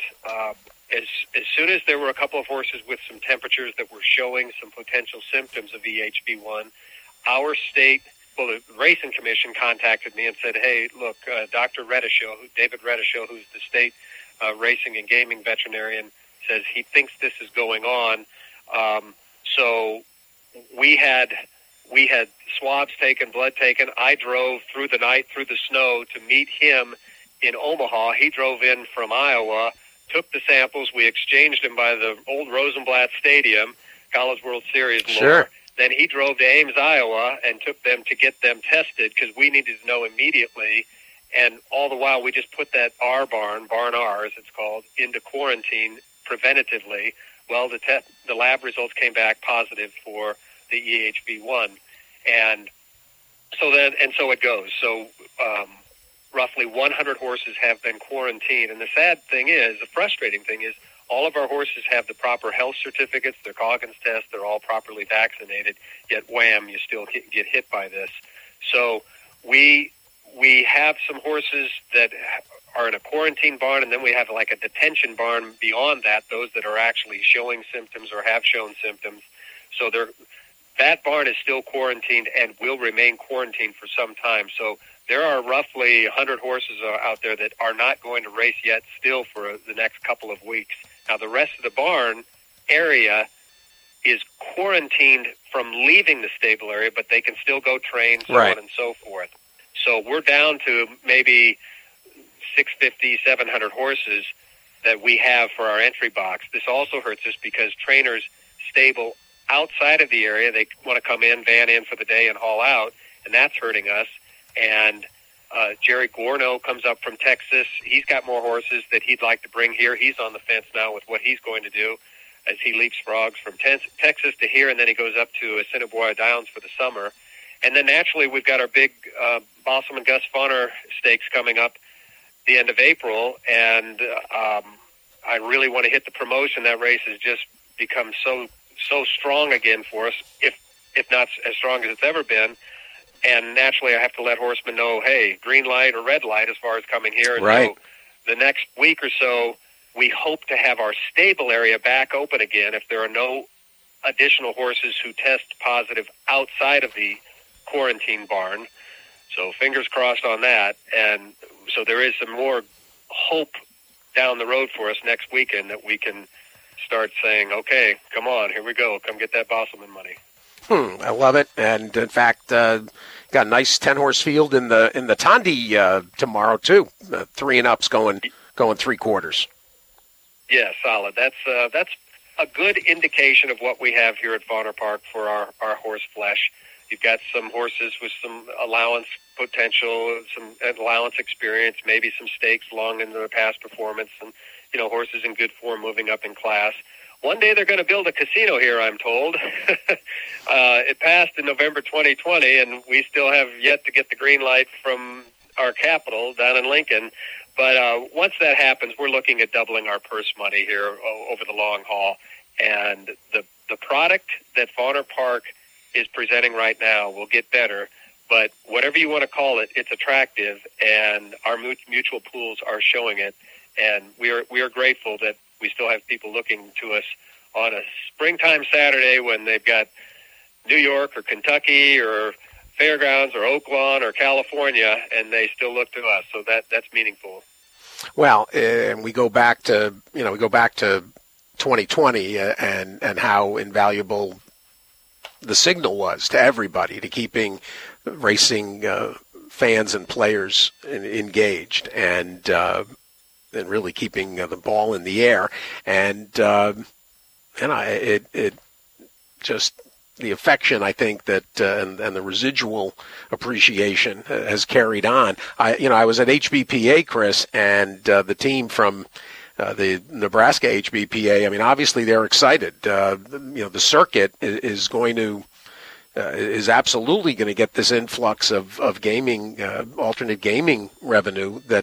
as soon as there were a couple of horses with some temperatures that were showing some potential symptoms of EHV1, our state, the Racing Commission contacted me and said, hey, look, Dr. David Redishow, who's the state racing and gaming veterinarian, says he thinks this is going on. So we had swabs taken, blood taken. I drove through the night, through the snow, to meet him in Omaha. He drove in from Iowa, took the samples. We exchanged them by the old Rosenblatt Stadium, College World Series lore. Sure. Then he drove to Ames, Iowa, and took them to get them tested because we needed to know immediately. And all the while, we just put that barn R as it's called, into quarantine preventatively. Well, the lab results came back positive for the EHV1. And so it goes. So roughly 100 horses have been quarantined. And the sad thing is, the frustrating thing is, all of our horses have the proper health certificates, their Coggins test, they're all properly vaccinated, yet wham, you still get hit by this. So we have some horses that are in a quarantine barn, and then we have like a detention barn beyond that, those that are actually showing symptoms or have shown symptoms. So that barn is still quarantined and will remain quarantined for some time. So there are roughly 100 horses out there that are not going to race yet still for the next couple of weeks. Now, the rest of the barn area is quarantined from leaving the stable area, but they can still go train, so right on and so forth. So we're down to maybe 650, 700 horses that we have for our entry box. This also hurts us because trainers stable outside of the area, they want to come in, van in for the day and haul out, and that's hurting us. And Jerry Gorno comes up from Texas. He's got more horses that he'd like to bring here. He's on the fence now with what he's going to do as he leapfrogs from Texas to here, and then he goes up to Assiniboia Downs for the summer. And then naturally, we've got our big Balsam and Gus Fauner stakes coming up the end of April, and I really want to hit the promotion. That race has just become so strong again for us, if not as strong as it's ever been. And naturally, I have to let horsemen know, hey, green light or red light as far as coming here. And right. So the next week or so, we hope to have our stable area back open again if there are no additional horses who test positive outside of the quarantine barn. So fingers crossed on that. And so there is some more hope down the road for us next weekend that we can start saying, okay, come on, here we go. Come get that Bosselman money. I love it. And in fact, got a nice 10-horse field in the Tandy tomorrow too. 3 and ups going 3/4. Yeah, solid. That's a good indication of what we have here at Fauner Park for our horse flesh. You've got some horses with some allowance potential, some allowance experience, maybe some stakes long into the past performance, and horses in good form moving up in class. One day they're going to build a casino here, I'm told. It passed in November 2020, and we still have yet to get the green light from our capital down in Lincoln. But once that happens, we're looking at doubling our purse money here over the long haul. And the product that Fauner Park is presenting right now will get better. But whatever you want to call it, it's attractive, and our mutual pools are showing it. And we are grateful that we still have people looking to us on a springtime Saturday when they've got New York or Kentucky or Fairgrounds or Oaklawn or California, and they still look to us. So that's meaningful. Well, and we go back to 2020 and how invaluable the signal was to everybody, to keeping racing fans and players engaged and really keeping the ball in the air. And it just the affection, I think, that and the residual appreciation has carried on. I was at HBPA, Chris, and the team from the Nebraska HBPA. I mean, obviously they're excited. The circuit is going to is absolutely going to get this influx of gaming, alternate gaming revenue that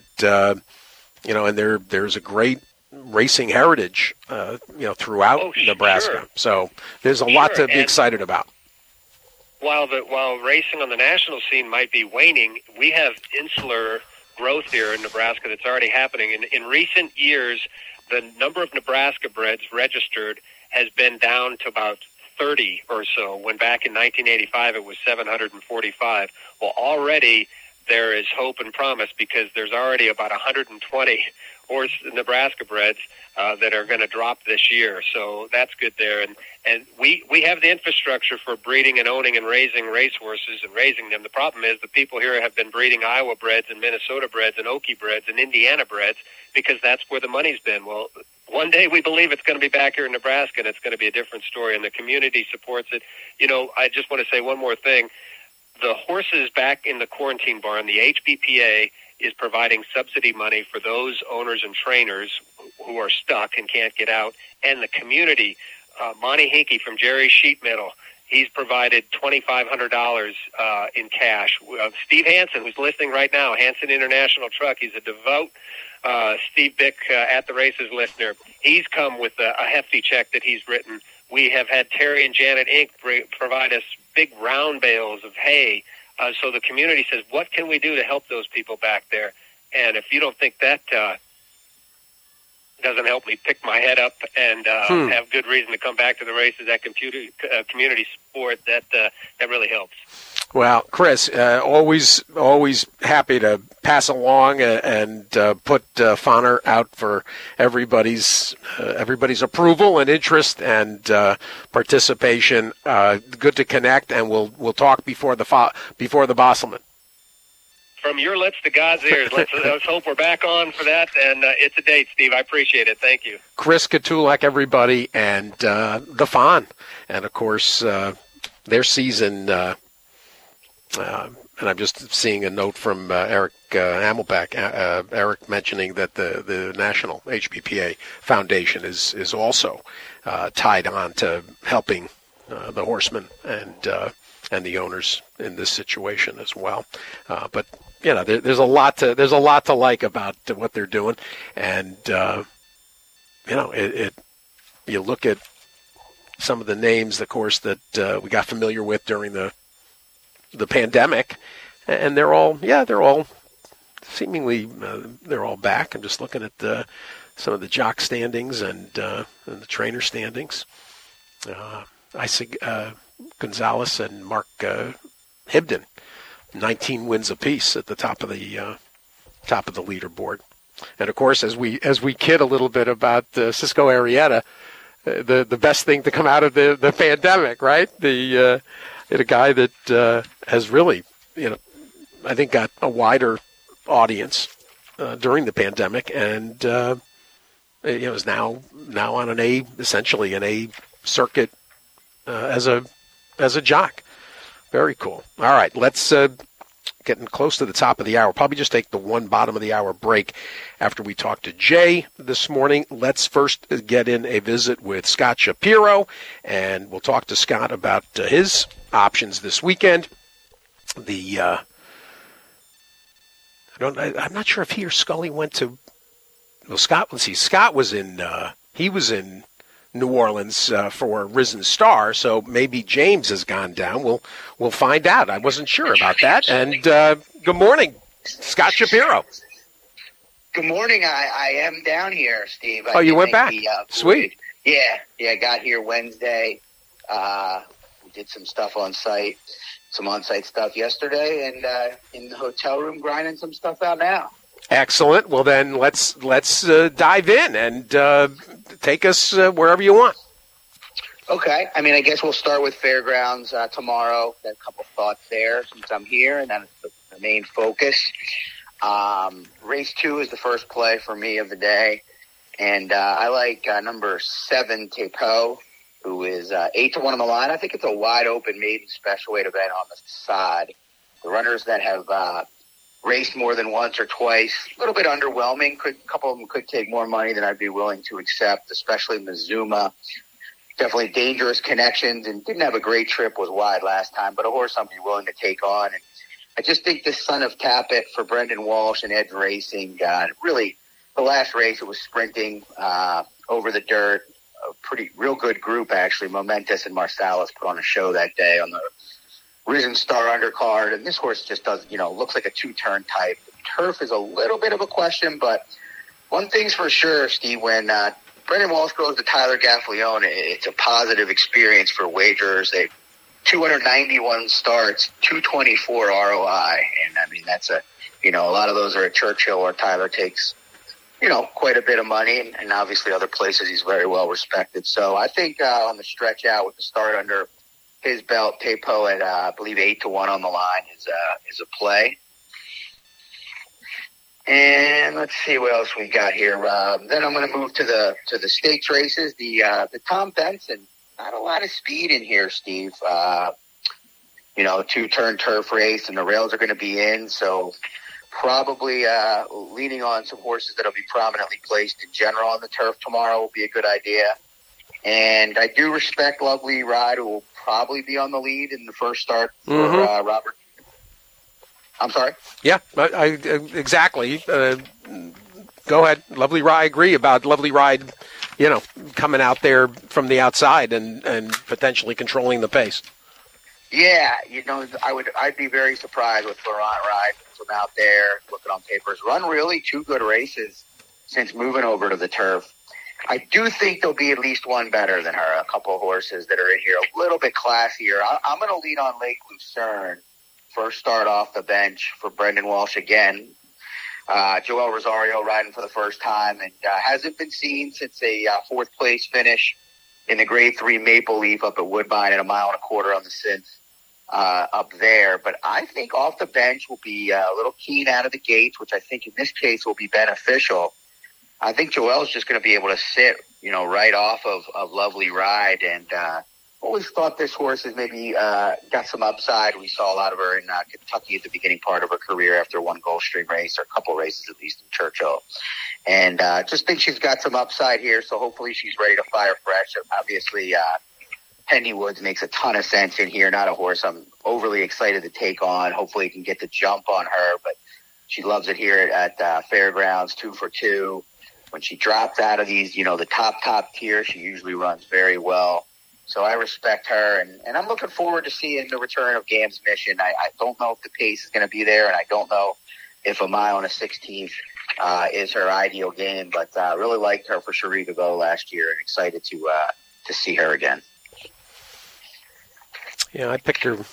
and there's a great racing heritage, throughout Nebraska. Sure. So there's a lot to be excited about. While racing on the national scene might be waning, we have insular growth here in Nebraska that's already happening. In recent years, the number of Nebraska breds registered has been down to about 30 or so, when back in 1985 it was 745. Well, already there is hope and promise, because there's already about 120 horse Nebraska breds that are going to drop this year. So that's good there. And we have the infrastructure for breeding and owning and raising racehorses and raising them. The problem is the people here have been breeding Iowa breds and Minnesota breds and Okie breds and Indiana breds, because that's where the money's been. Well, one day we believe it's going to be back here in Nebraska, and it's going to be a different story, and the community supports it. I just want to say one more thing. The horses back in the quarantine barn, the HBPA is providing subsidy money for those owners and trainers who are stuck and can't get out, and the community. Monty Hinkey from Jerry's Sheet Metal, he's provided $2,500 in cash. Steve Hansen, who's listening right now, Hansen International Truck, he's a devout Steve Bick at the races listener. He's come with a hefty check that he's written. We have had Terry and Janet Inc. provide us big round bales of hay. So the community says, what can we do to help those people back there? And if you don't think that doesn't help me pick my head up and have good reason to come back to the races, that community support, that really helps. Well, Chris, always happy to pass along and put Fonner out for everybody's approval and interest and participation. Good to connect, and we'll talk before the Bosselman. From your lips to God's ears. Let's hope we're back on for that, and it's a date, Steve. I appreciate it. Thank you. Chris Katulak, everybody, and the Fawn, and of course their season. And I'm just seeing a note from Eric Hamelback, Eric mentioning that the National HBPA Foundation is also tied on to helping the horsemen and the owners in this situation as well. But there's a lot to like about what they're doing, and you look at some of the names, of course, that we got familiar with during the pandemic, and they're all seemingly they're all back. I'm just looking at some of the jock standings and the trainer standings. I see Gonzalez and Mark Hibden, 19 wins apiece at the top of the leaderboard. And of course, as we kid a little bit about Cisco Arrieta, the best thing to come out of the pandemic, right? The guy that has really, I think got a wider audience during the pandemic, and is now on essentially an A circuit as a jock. Very cool. All right, let's getting close to the top of the hour. Probably just take the one bottom of the hour break after we talk to Jay this morning. Let's first get in a visit with Scott Shapiro, and we'll talk to Scott about his options this weekend. I'm not sure if he or Scully went to. Well, Scott. Let's see. Scott was in. He was in New Orleans for Risen Star, so maybe James has gone down. We'll find out. I wasn't sure about that. And good morning, Scott Shapiro. Good morning. I am down here, Steve. Oh, you went back? Sweet. Yeah. Got here Wednesday. We did some stuff on site, some on-site stuff yesterday, and in the hotel room grinding some stuff out now. Excellent. Well, then let's dive in and take us wherever you want. Okay. I mean, I guess we'll start with Fairgrounds tomorrow. Got a couple thoughts there since I'm here, and that's the main focus. Race 2 is the first play for me of the day, and I like number 7, Tepo, who is 8-1 on the line. I think it's a wide open maiden special weight event on the side. The runners that have raced more than once or twice, a little bit underwhelming. A couple of them could take more money than I'd be willing to accept, especially Mizuma. Definitely dangerous connections and didn't have a great trip, was wide last time, but a horse I'm willing to take on. And I just think this Son of Tapit for Brendan Walsh and Edge Racing, really the last race, it was sprinting over the dirt. A real good group, actually. Momentous and Marsalis put on a show that day on the Risen Star undercard, and this horse just does, looks like a two-turn type. The turf is a little bit of a question, but one thing's for sure, Steve, when Brendan Walsh goes to Tyler Gaffalione, it's a positive experience for wagerers. They 291 starts, 224 ROI, and I mean that's a lot of those are at Churchill where Tyler takes quite a bit of money, and obviously other places he's very well respected. So I think on the stretch out with the start under his belt, Tepo at I believe 8-1 on the line is a play. And let's see what else we got here. Then I'm going to move to the stakes races. The Tom Benson, not a lot of speed in here, Steve. Two-turn turf race, and the rails are going to be in, so probably leaning on some horses that will be prominently placed in general on the turf tomorrow will be a good idea. And I do respect Lovely Ride, who will probably be on the lead in the first start for Robert. I'm sorry? Yeah, I exactly. Go ahead. Lovely Ride, I agree about Lovely Ride, coming out there from the outside and potentially controlling the pace. Yeah, I'd be very surprised with Laurent Ride from out there, looking on papers. Run really 2 good races since moving over to the turf. I do think there'll be at least one better than her, a couple of horses that are in here a little bit classier. I'm going to lead on Lake Lucerne, first start off the bench for Brendan Walsh again. Joel Rosario riding for the first time and hasn't been seen since a fourth place finish in the Grade 3 Maple Leaf up at Woodbine at 1.25 miles on the synth up there. But I think off the bench will be a little keen out of the gates, which I think in this case will be beneficial. I think Joel's just going to be able to sit, right off of Lovely Ride. And always thought this horse has maybe got some upside. We saw a lot of her in Kentucky at the beginning part of her career after one Gulfstream race, or a couple races at least in Churchill. And just think she's got some upside here, so hopefully she's ready to fire fresh. Obviously, Penny Woods makes a ton of sense in here. Not a horse I'm overly excited to take on. Hopefully he can get the jump on her, but she loves it here at Fairgrounds, 2 for 2. When she drops out of these, the top tier, she usually runs very well. So I respect her, and I'm looking forward to seeing the return of Gam's Mission. I don't know if the pace is going to be there, and I don't know if 1 mile and a 16th is her ideal game, but really liked her for Cherie Deveau last year and excited to see her again. Yeah, I picked her.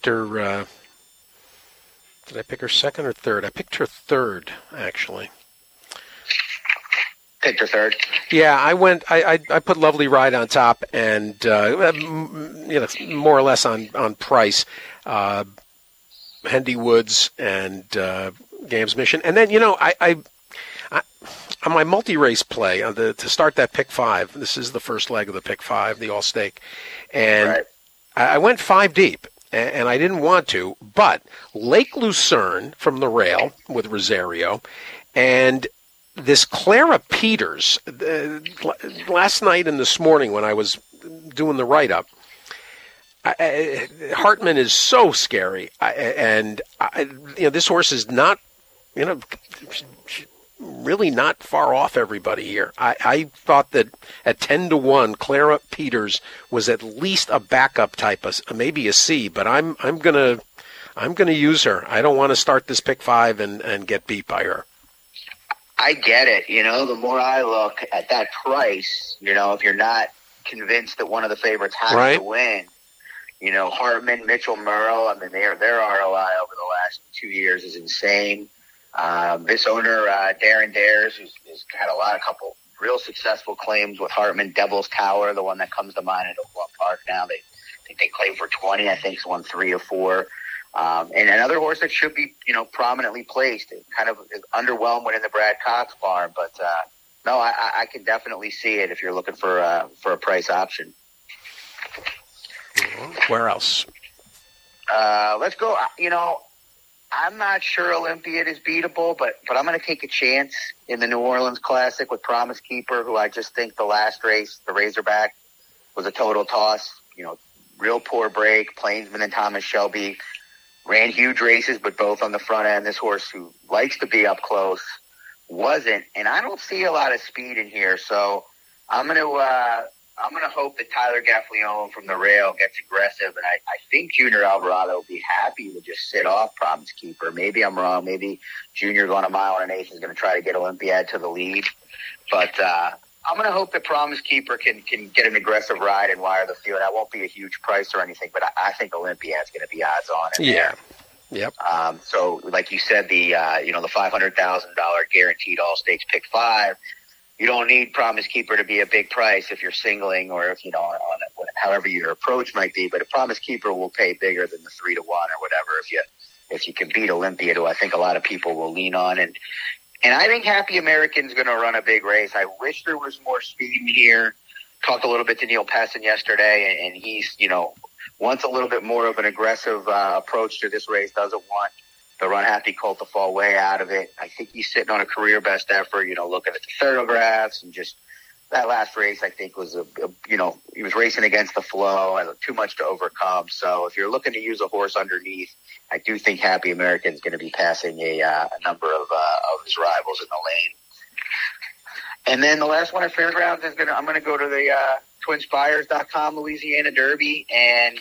Did I pick her second or third? I picked her third, actually. Picked her third. Yeah, I put Lovely Ride on top, and more or less on price. Hendy Woods and Gam's Mission, and then I on my multi-race play to start that pick 5. This is the first leg of the pick 5, the all stake, and right. I went 5 deep. And I didn't want to, but Lake Lucerne from the rail with Rosario, and this Clara Peters, last night and this morning when I was doing the write-up, Hartman is so scary, and this horse is not, really not far off everybody here. I thought that at 10-1, Clara Peters was at least a backup type, maybe a C. But I'm gonna use her. I don't want to start this pick 5 and get beat by her. I get it. The more I look at that price, if you're not convinced that one of the favorites has to win, Hartman, Mitchell Murrow, I mean, their ROI over the last 2 years is insane. This owner, Darren Dares, who's had a couple real successful claims with Hartman, Devil's Tower, the one that comes to mind at Oakland Park now. They think they claim for 20. I think it's won 3 or 4. And another horse that should be, prominently placed. It kind of is underwhelmed when in the Brad Cox farm, but no, I can definitely see it if you're looking for a price option. Where else? Let's go. I'm not sure Olympiad is beatable, but I'm going to take a chance in the New Orleans Classic with Promise Keeper, who I just think the last race, the Razorback, was a total toss. Real poor break. Plainsman and Thomas Shelby ran huge races, but both on the front end. This horse, who likes to be up close, wasn't. And I don't see a lot of speed in here, so I'm going to hope that Tyler Gaffalione from the rail gets aggressive, and I think Junior Alvarado will be happy to just sit off Promise Keeper. Maybe I'm wrong. Maybe Junior going a mile and an eighth is going to try to get Olympiad to the lead. But I'm going to hope that Promise Keeper can get an aggressive ride and wire the field. That won't be a huge price or anything, but I think Olympiad's going to be odds on in there. Yep. So, like you said, the $500,000 guaranteed all stakes pick 5. You don't need Promise Keeper to be a big price if you're singling or if, on however your approach might be. But a Promise Keeper will pay bigger than the 3-1 or whatever if you can beat Olympiad, who I think a lot of people will lean on. And I think Happy American's going to run a big race. I wish there was more speed in here. Talked a little bit to Neil Pessin yesterday, and he's, wants a little bit more of an aggressive approach to this race. Doesn't want the Run Happy Colt to fall way out of it. I think he's sitting on a career best effort, looking at the thoroughgraphs, and just that last race, I think, was he was racing against the flow, and too much to overcome. So if you're looking to use a horse underneath, I do think Happy American is going to be passing a number of his rivals in the lane. And then the last one at Fairgrounds I'm going to go to the TwinSpires.com Louisiana Derby, and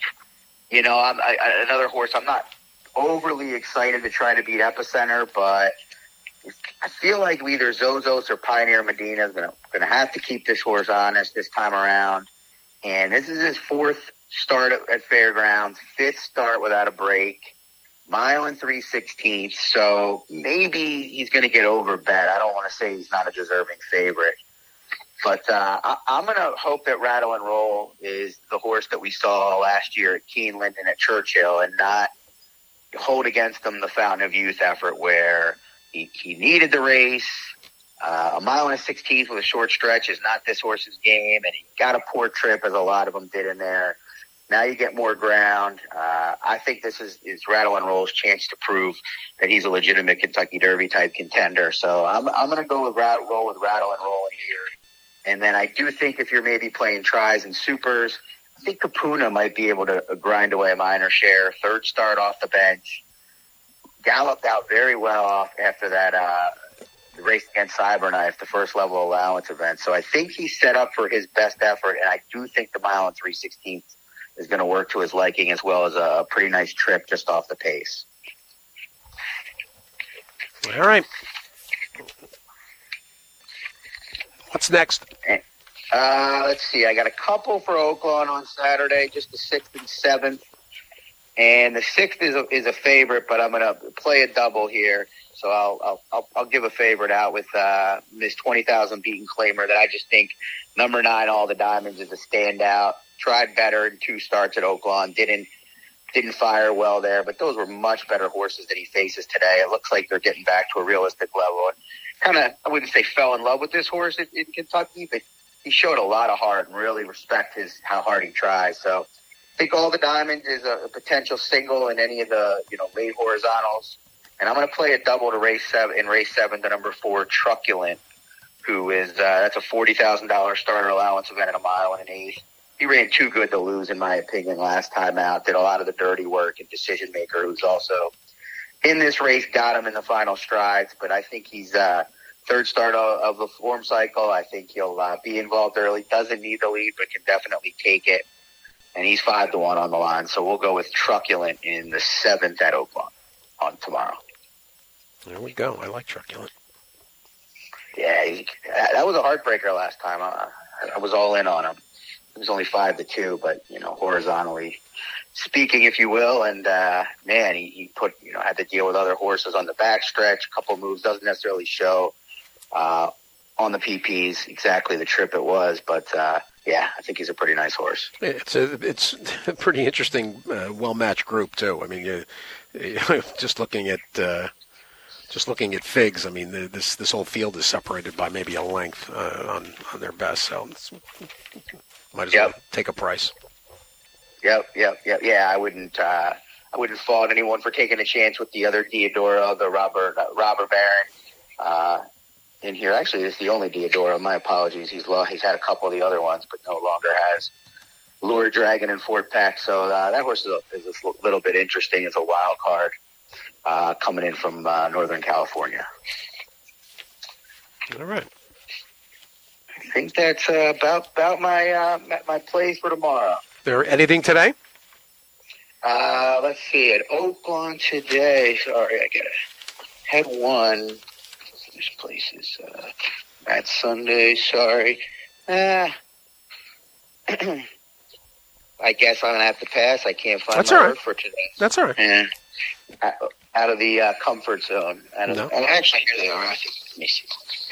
another horse I'm not overly excited to try to beat Epicenter, but I feel like either Zozos or Pioneer Medina is going to have to keep this horse honest this time around. And this is his 4th start at Fairgrounds, 5th start without a break, mile and 3/16. So maybe he's going to get overbet. I don't want to say he's not a deserving favorite. But I'm going to hope that Rattle and Roll is the horse that we saw last year at Keeneland and at Churchill, and not hold against him the Fountain of Youth effort where he needed the race. A mile and a 16th with a short stretch is not this horse's game, and he got a poor trip, as a lot of them did in there. Now you get more ground. I think this is Rattle and Roll's chance to prove that he's a legitimate Kentucky Derby type contender. So I'm going to go with Rattle and Roll in here. And then I do think if you're maybe playing tries and supers, I think Capuna might be able to grind away a minor share. 3rd start off the bench. Galloped out very well off after that the race against Cyberknife, the first level allowance event. So I think he's set up for his best effort, and I do think the mile and 3/16 is going to work to his liking, as well as a pretty nice trip just off the pace. All right. What's next? Let's see. I got a couple for Oaklawn on Saturday, just the 6th and 7th. And the 6th is a favorite, but I'm going to play a double here. So I'll give a favorite out with this 20,000 beaten claimer that I just think number 9, All the Diamonds, is a standout. Tried better in 2 starts at Oaklawn. Didn't fire well there, but those were much better horses that he faces today. It looks like they're getting back to a realistic level. And kind of, I wouldn't say fell in love with this horse in Kentucky, but he showed a lot of heart and really respect how hard he tries. So I think All the Diamonds is a potential single in any of the late horizontals. And I'm going to play a double to race 7 to number 4, Truculent, who is that's a $40,000 starter allowance event at a mile and an eighth. He ran too good to lose, in my opinion, last time out. Did a lot of the dirty work, and Decision Maker, who's also in this race got him in the final strides, but I think he's third start of the form cycle. I think he'll be involved early. Doesn't need the lead, but can definitely take it. And he's 5-1 on the line, so we'll go with Truculent in the 7th at Oaklawn on tomorrow. There we go. I like Truculent. Yeah, that was a heartbreaker last time. I was all in on him. It was only 5-2, but horizontally speaking, if you will, and man, he put had to deal with other horses on the backstretch. A couple moves doesn't necessarily show on the PPs exactly the trip it was, but yeah, I think he's a pretty nice horse. It's a pretty interesting, well-matched group too. I mean, just looking at Figs, I mean, this whole field is separated by maybe a length on their best, so might as well take a price. Yep. Yeah, I wouldn't fault anyone for taking a chance with the other Diodoro, the Robert Barron in here. Actually, it's the only Diodoro. My apologies. He's had a couple of the other ones, but no longer has Lure Dragon and Fort Peck. So that horse is a little bit interesting. It's a wild card coming in from Northern California. All right. I think that's about my plays for tomorrow. There anything today? Let's see. At Oaklawn today. Sorry, I gotta head one. This place is at Sunday. Sorry. I guess I'm gonna have to pass. I can't find my word for today. That's all right. Yeah. Out of the comfort zone. And actually, here they are. I think. Let me see.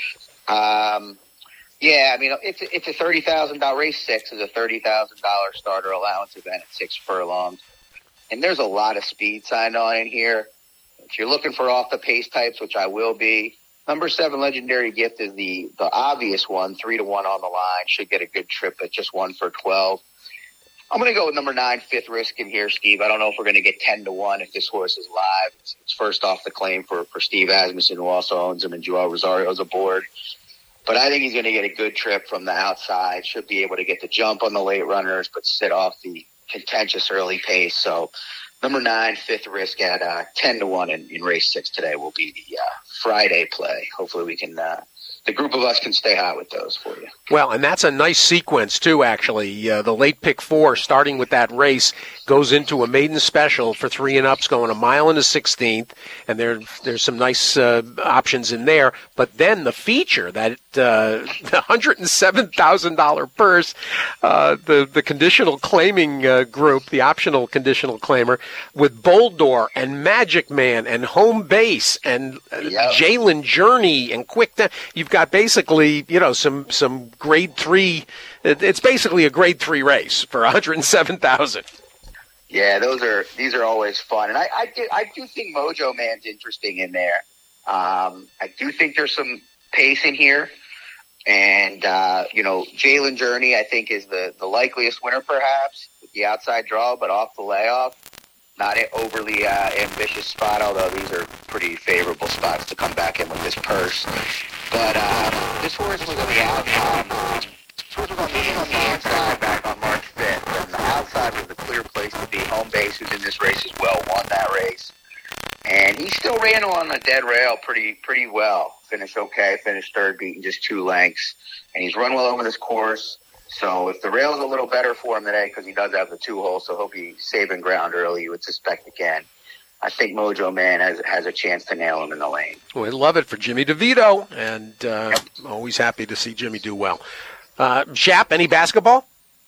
Yeah, I mean, it's a $30,000 race. 6 is a $30,000 starter allowance event at 6 furlongs, and there's a lot of speed signed on in here. If you're looking for off the pace types, which I will be, number 7 Legendary Gift is the obvious one. 3-1 on the line, should get a good trip at just 1 for 12. I'm going to go with number 9 Fifth Risk in here, Steve. I don't know if we're going to get 10-1 if this horse is live. It's first off the claim for Steve Asmussen, who also owns him, and Joel Rosario's aboard. But I think he's going to get a good trip from the outside. Should be able to get the jump on the late runners, but sit off the contentious early pace. So number 9, Fifth Risk at 10-1 in race 6 today will be the Friday play. Hopefully we can, the group of us can stay hot with those for you. Well, and that's a nice sequence too, actually. The late pick 4, starting with that race, goes into a maiden special for 3 and ups, going a mile and a 16th, and there's some nice options in there. But then the feature, that the $107,000 purse, the conditional claiming group, the optional conditional claimer, with Boldor and Magic Man and Home Base and Jalen Journey and Quick. You've got basically, some grade 3. It's basically a grade 3 race for $107,000. Yeah, these are always fun, and I do think Mojo Man's interesting in there. I do think there's some pace in here, and Jalen Journey I think is the likeliest winner perhaps with the outside draw, but off the layoff, not an overly ambitious spot. Although these are pretty favorable spots to come back in with this purse. But this horse was on the outside. This horse was on the inside back on March 5th, and the outside was the clear place to be. Home Base, who's in this race as well, won that race, and he still ran on a dead rail pretty well. Finished okay, finished third, beating just 2 lengths, and he's run well over this course. So if the rail's a little better for him today, because he does have the 2-hole, so he'll be saving ground early, you would suspect again. I think Mojo Man has a chance to nail him in the lane. Well, we love it for Jimmy DeVito, and always happy to see Jimmy do well. Shap, any basketball?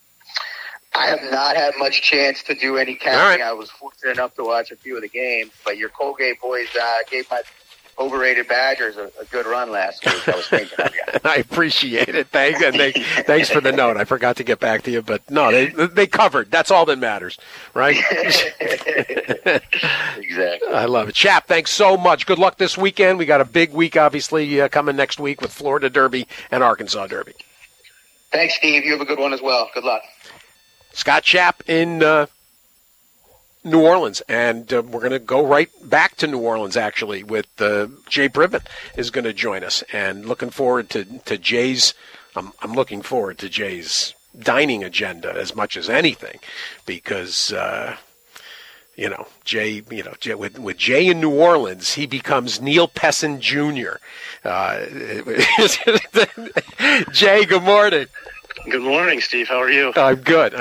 I have not had much chance to do any counting. Right. I was fortunate enough to watch a few of the games, but your Colgate boys gave my overrated Badgers a good run last week. I was thinking of you. I appreciate it. Thanks for the note. I forgot to get back to you, but no, they covered. That's all that matters, right? Exactly. I love it. Chap, thanks so much. Good luck this weekend. We got a big week, obviously, coming next week with Florida Derby and Arkansas Derby. Thanks, Steve. You have a good one as well. Good luck. Scott Chap in New Orleans, and we're going to go right back to New Orleans, actually, with Jay Priven is going to join us, and looking forward to Jay's I'm looking forward to Jay's dining agenda as much as anything, because Jay, with Jay in New Orleans, he becomes Neil Pessin Jr. Jay, good morning. Good morning, Steve. How are you? I'm good.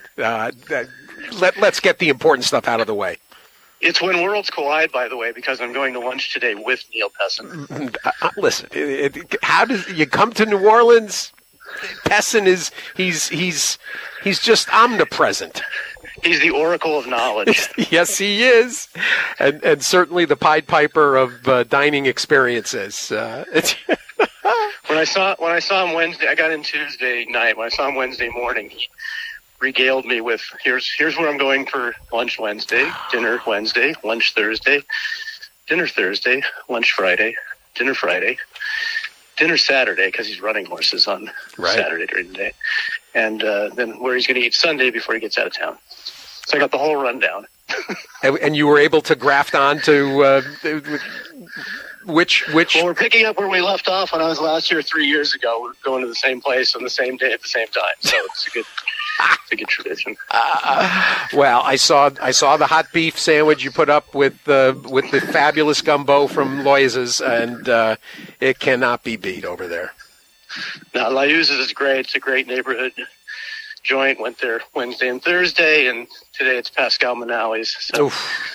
Let's get the important stuff out of the way. It's when worlds collide, by the way, because I'm going to lunch today with Neil Pessin. Listen, how does you come to New Orleans? Pessin he's just omnipresent. He's the oracle of knowledge. Yes, he is, and certainly the Pied Piper of dining experiences. When I saw him Wednesday, I got in Tuesday night. When I saw him Wednesday morning, he regaled me with here's where I'm going for lunch Wednesday, dinner Wednesday, lunch Thursday, dinner Thursday, lunch Friday, dinner Saturday, because he's running horses on Saturday during the day, and then where he's going to eat Sunday before he gets out of town. So I got the whole rundown. And you were able to graft on to which? Well, we're picking up where we left off when I was last year 3 years ago. We're going to the same place on the same day at the same time, so it's a good tradition. Well, I saw the hot beef sandwich you put up with the fabulous gumbo from Loise's, and it cannot be beat over there. Now, Loise's is great. It's a great neighborhood joint. Went there Wednesday and Thursday, and today it's Pascal Manali's. So,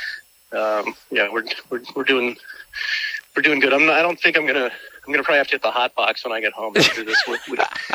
we're doing good. I don't think I'm gonna probably have to hit the hot box when I get home after this week.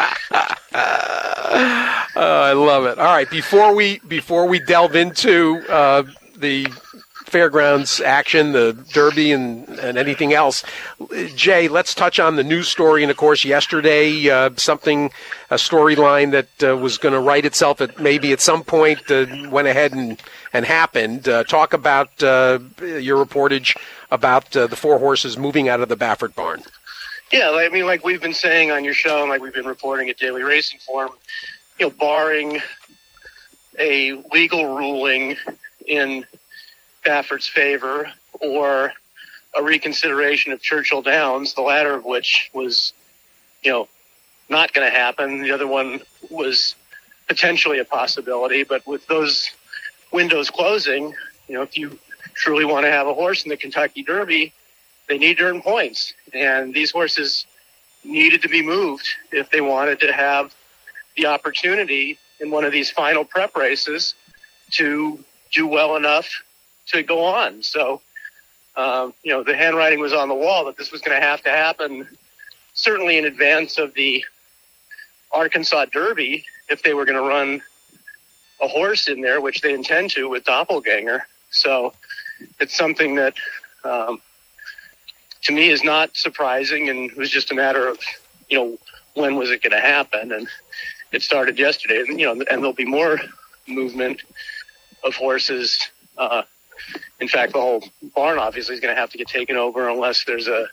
I love it. All right, before we delve into the fairgrounds action, the Derby, and anything else, Jay, let's touch on the news story. And of course, yesterday, a storyline that was going to write itself at some point went ahead and happened. Talk about your reportage about the four horses moving out of the Baffert barn. Yeah, I mean, like we've been saying on your show, and like we've been reporting at Daily Racing Form, barring a legal ruling in Baffert's favor or a reconsideration of Churchill Downs, the latter of which was, not going to happen. The other one was potentially a possibility, but with those windows closing, if you truly want to have a horse in the Kentucky Derby, they need to earn points. And these horses needed to be moved if they wanted to have the opportunity in one of these final prep races to do well enough to go on. So, the handwriting was on the wall that this was going to happen, certainly in advance of the Arkansas Derby, if they were going to run a horse in there, which they intend to with Doppelganger. So it's something that, to me, is not surprising, and it was just a matter of, when was it going to happen? And it started yesterday, and there'll be more movement of horses. In fact, the whole barn obviously is going to have to get taken over unless there's a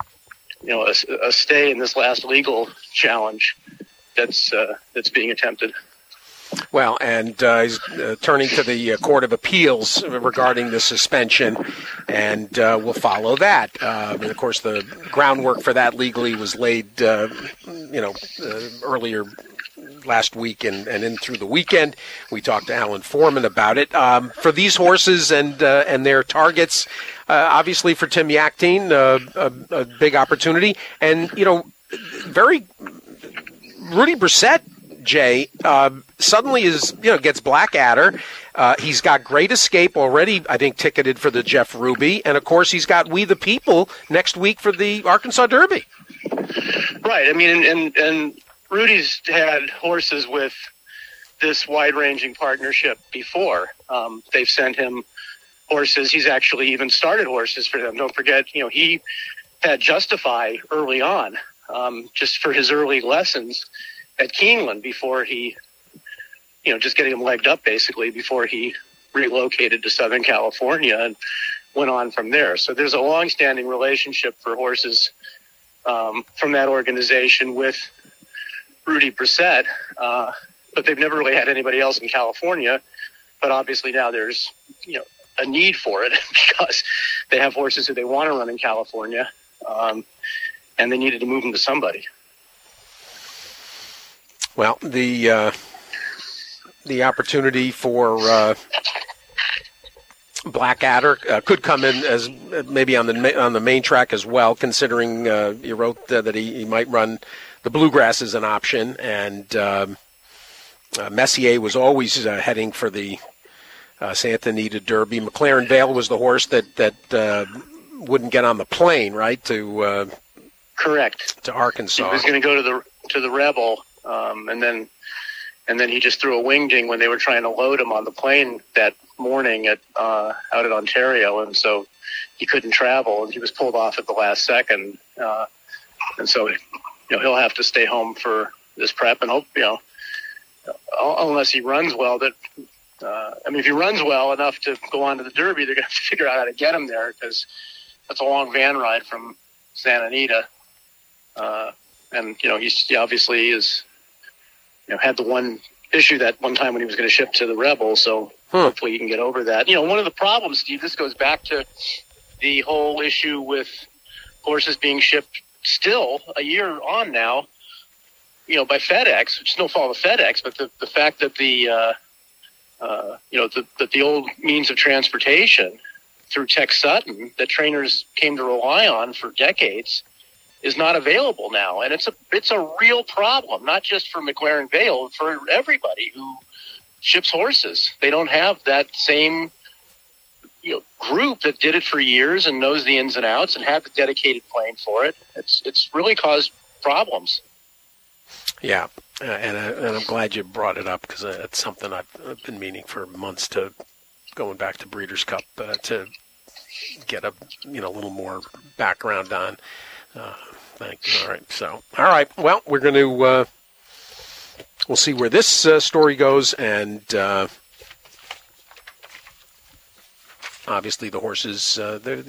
stay in this last legal challenge that's being attempted. Well, and he's turning to the Court of Appeals regarding the suspension, and we'll follow that. And of course, the groundwork for that legally was laid, earlier last week and in through the weekend. We talked to Alan Foreman about it. For these horses and their targets, obviously for Tim Yaktine, a big opportunity, and Rudy Brissett, Jay, suddenly gets Blackadder. He's got Great Escape already, I think, ticketed for the Jeff Ruby. And, of course, he's got We the People next week for the Arkansas Derby. Right. I mean, and Rudy's had horses with this wide-ranging partnership before. They've sent him horses. He's actually even started horses for them. Don't forget, he had Justify early on, just for his early lessons at Keeneland before he, just getting him legged up basically before he relocated to Southern California and went on from there. So there's a long-standing relationship for horses from that organization with Rudy Brissett, but they've never really had anybody else in California. But obviously now there's, a need for it because they have horses who they want to run in California, and they needed to move them to somebody. Well, the opportunity for Blackadder could come in as maybe on the main track as well, considering you wrote that he might run the Bluegrass as an option, and Messier was always heading for the Santa Anita Derby. McLaren Vale was the horse that wouldn't get on the plane, right? Correct. To Arkansas. He was going to go to the Rebel, and then he just threw a wingding when they were trying to load him on the plane that morning out at Ontario, and so he couldn't travel, and he was pulled off at the last second, and so he'll have to stay home for this prep and hope unless he runs well. If he runs well enough to go on to the Derby, they're going to have to figure out how to get him there because that's a long van ride from Santa Anita. And he obviously is, had the one issue that one time when he was going to ship to the Rebel. So hopefully he can get over that. One of the problems, Steve, this goes back to the whole issue with horses being shipped still a year on now, by FedEx, which is no fault of FedEx, but the fact that the old means of transportation through Tech Sutton that trainers came to rely on for decades is not available now. And it's a real problem, not just for McLaren Vale, for everybody who ships horses. They don't have that same group that did it for years and knows the ins and outs and have the dedicated plane for it. It's really caused problems. Yeah, and I'm glad you brought it up because it's something I've been meaning for months going back to Breeders' Cup to get a little more background on. Thank you. All right. Well, we're going to we'll see where this story goes, and obviously the horses,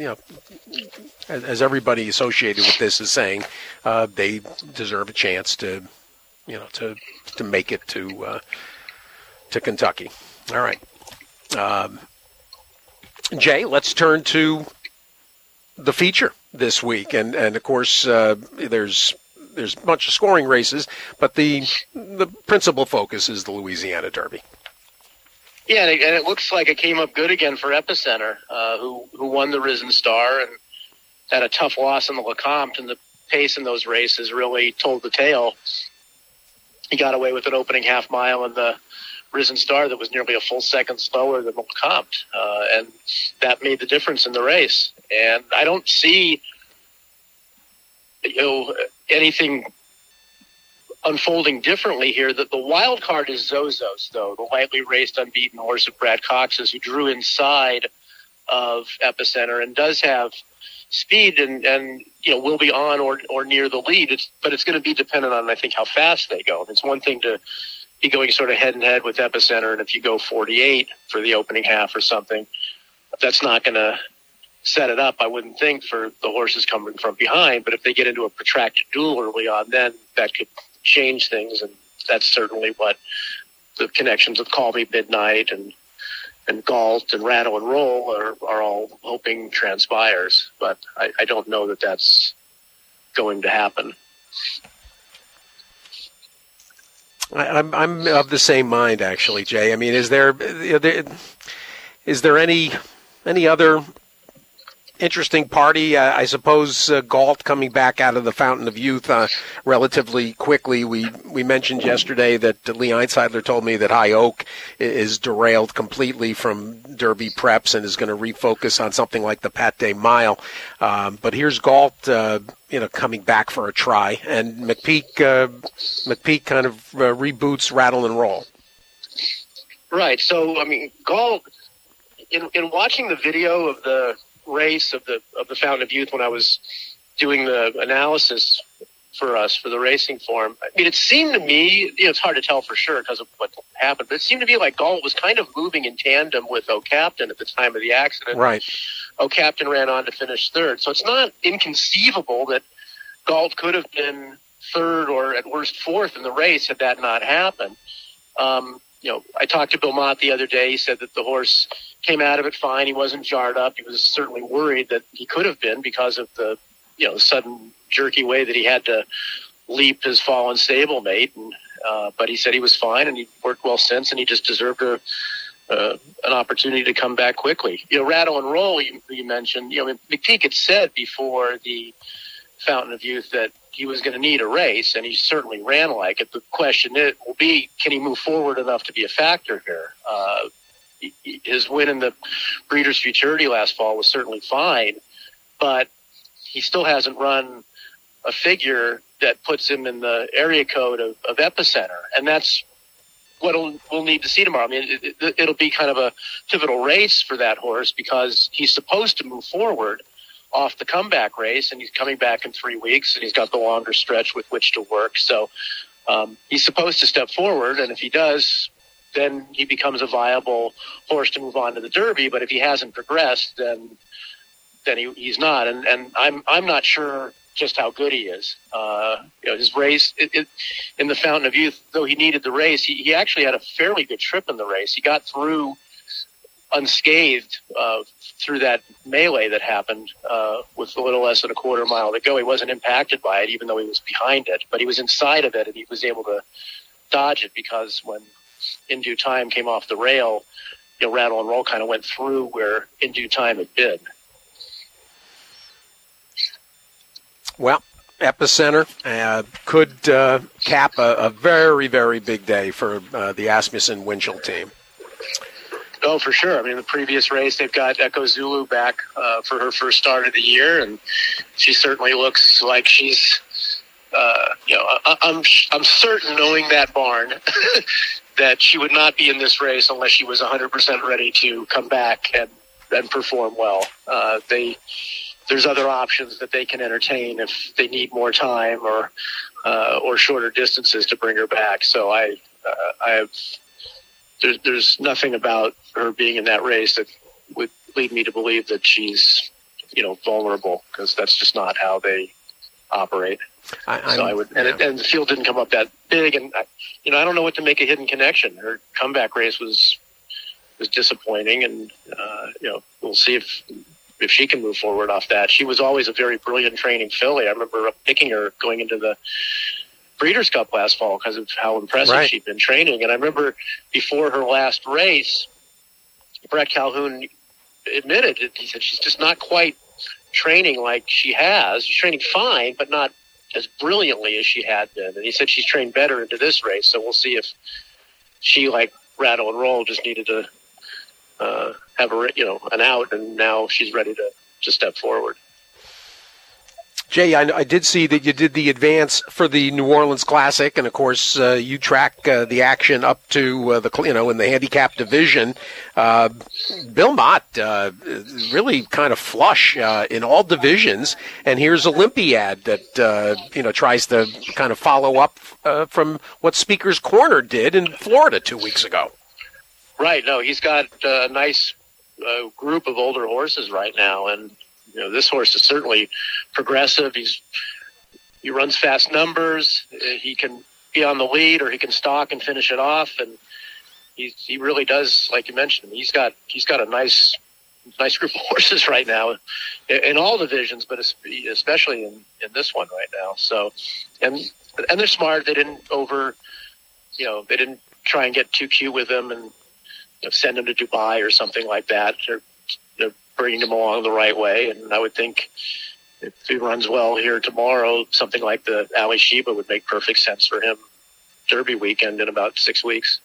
as everybody associated with this is saying, they deserve a chance to make it to Kentucky. All right, Jay, let's turn to the feature this week, and of course there's a bunch of scoring races, but the principal focus is the Louisiana Derby. Yeah, and it looks like it came up good again for Epicenter, who won the Risen Star and had a tough loss in the Lecomte, and the pace in those races really told the tale. He got away with an opening half mile in the Risen Star that was nearly a full second slower than the Lecomte, and that made the difference in the race. And I don't see anything unfolding differently here. That the wild card is Zozos, though, the lightly raced unbeaten horse of Brad Cox's, who drew inside of Epicenter and does have speed and will be on or near the lead. But it's going to be dependent on, I think, how fast they go. It's one thing to be going sort of head and head with Epicenter, and if you go 48 for the opening half or something, that's not going to set it up, I wouldn't think, for the horses coming from behind. But if they get into a protracted duel early on, then that could change things, and that's certainly what the connections with Call Me Midnight and Galt and Rattle and Roll are all hoping transpires. But I don't know that that's going to happen. I'm of the same mind, actually, Jay. I mean, is there any other interesting party? I suppose Galt coming back out of the Fountain of Youth relatively quickly. We mentioned yesterday that Lee Einsiedler told me that High Oak is derailed completely from Derby preps and is going to refocus on something like the Pate Mile. But here's Galt, coming back for a try, and McPeak kind of reboots Rattle and Roll. Right. So, I mean, Galt, in watching the video of the race of the Fountain of Youth when I was doing the analysis for us for the Racing Form, I mean, it seemed to me, it's hard to tell for sure because of what happened, but it seemed to me like Galt was kind of moving in tandem with O'Captain at the time of the accident. Right. O'Captain ran on to finish third, so it's not inconceivable that Galt could have been third or at worst fourth in the race had that not happened. I talked to Bill Mott the other day. He said that the horse came out of it fine. He wasn't jarred up. He was certainly worried that he could have been because of the, sudden jerky way that he had to leap his fallen stablemate. And, but he said he was fine and he worked well since, and he just deserved a an opportunity to come back quickly. Rattle and Roll, you mentioned, McPeak had said before the Fountain of Youth that he was going to need a race, and he certainly ran like it. The question will be, can he move forward enough to be a factor here? His win in the Breeders' Futurity last fall was certainly fine, but he still hasn't run a figure that puts him in the area code of Epicenter, and that's what we'll need to see tomorrow. I mean, it'll be kind of a pivotal race for that horse because he's supposed to move forward off the comeback race, and he's coming back in 3 weeks, and he's got the longer stretch with which to work. So he's supposed to step forward, and if he does, then he becomes a viable horse to move on to the Derby. But if he hasn't progressed, then he's not. And I'm not sure just how good he is. His race in the Fountain of Youth, though he needed the race, he actually had a fairly good trip in the race. He got through unscathed through that melee that happened with a little less than a quarter mile to go. He wasn't impacted by it, even though he was behind it, but he was inside of it, and he was able to dodge it because when In Due Time came off the rail, Rattle and Roll kind of went through where In Due Time had been. Well, Epicenter could cap a very, very big day for the Asmussen Winchell team. Oh, for sure. I mean, the previous race, they've got Echo Zulu back for her first start of the year, and she certainly looks like she's, I'm certain, knowing that barn, that she would not be in this race unless she was 100% ready to come back and perform well. There's other options that they can entertain if they need more time or shorter distances to bring her back. So there's nothing about her being in that race that would lead me to believe that she's, vulnerable, because that's just not how they operate. And the field didn't come up that big, and I don't know what to make of Hidden Connection. Her comeback race was disappointing, and we'll see if she can move forward off that. She was always a very brilliant training filly. I remember picking her going into the Breeders' Cup last fall because of how impressive she'd been training. And I remember before her last race, Brett Calhoun admitted it. He said she's just not quite training like she has. She's training fine, but not as brilliantly as she had been. And he said she's trained better into this race. So we'll see if she, like Rattle and Roll, just needed to have an out, and now she's ready to step forward. Jay, I did see that you did the advance for the New Orleans Classic, and of course you track the action up to in the handicap division. Bill Mott really kind of flush in all divisions, and here's Olympiad that tries to kind of follow up from what Speaker's Corner did in Florida 2 weeks ago. Right. No, he's got a nice group of older horses right now, and this horse is certainly progressive. He runs fast numbers. He can be on the lead, or he can stalk and finish it off, and he really does, like you mentioned. He's got a nice group of horses right now in all divisions, but especially in this one right now. So, and they're smart. They didn't they didn't try and get too cute with him and send him to Dubai or something like that. They're bringing him along the right way, and I would think if he runs well here tomorrow, something like the Ali Sheba would make perfect sense for him Derby weekend in about 6 weeks.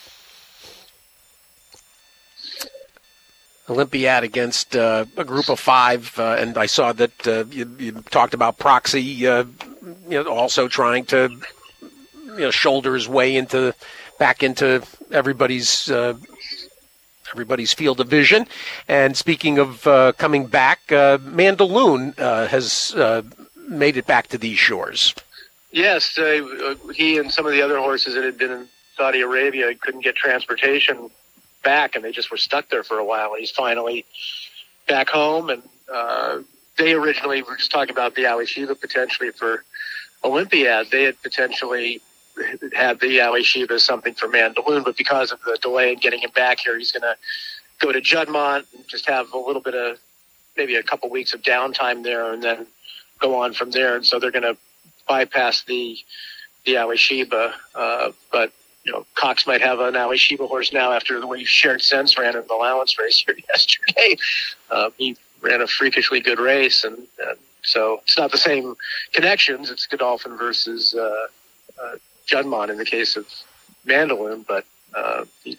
Olympiad against a group of five, and I saw that you talked about Proxy, also trying to shoulder his way back into everybody's field of vision. And speaking of coming back, Mandaloun has made it back to these shores. Yes, he and some of the other horses that had been in Saudi Arabia couldn't get transportation back, and they just were stuck there for a while. And he's finally back home, and they originally were just talking about the Ali Sheba potentially for Olympiad. They had potentially had the Ali Sheba as something for Mandaloun, but because of the delay in getting him back here, he's going to go to Juddmonte and just have a little bit of, maybe a couple weeks of downtime there, and then go on from there. And so they're going to bypass the Ali Sheba, but Cox might have an Ali Sheba horse now after the way Shared Sense ran in the allowance race here yesterday. He ran a freakishly good race, and so it's not the same connections. It's Godolphin versus Judmont in the case of Mandolin, but he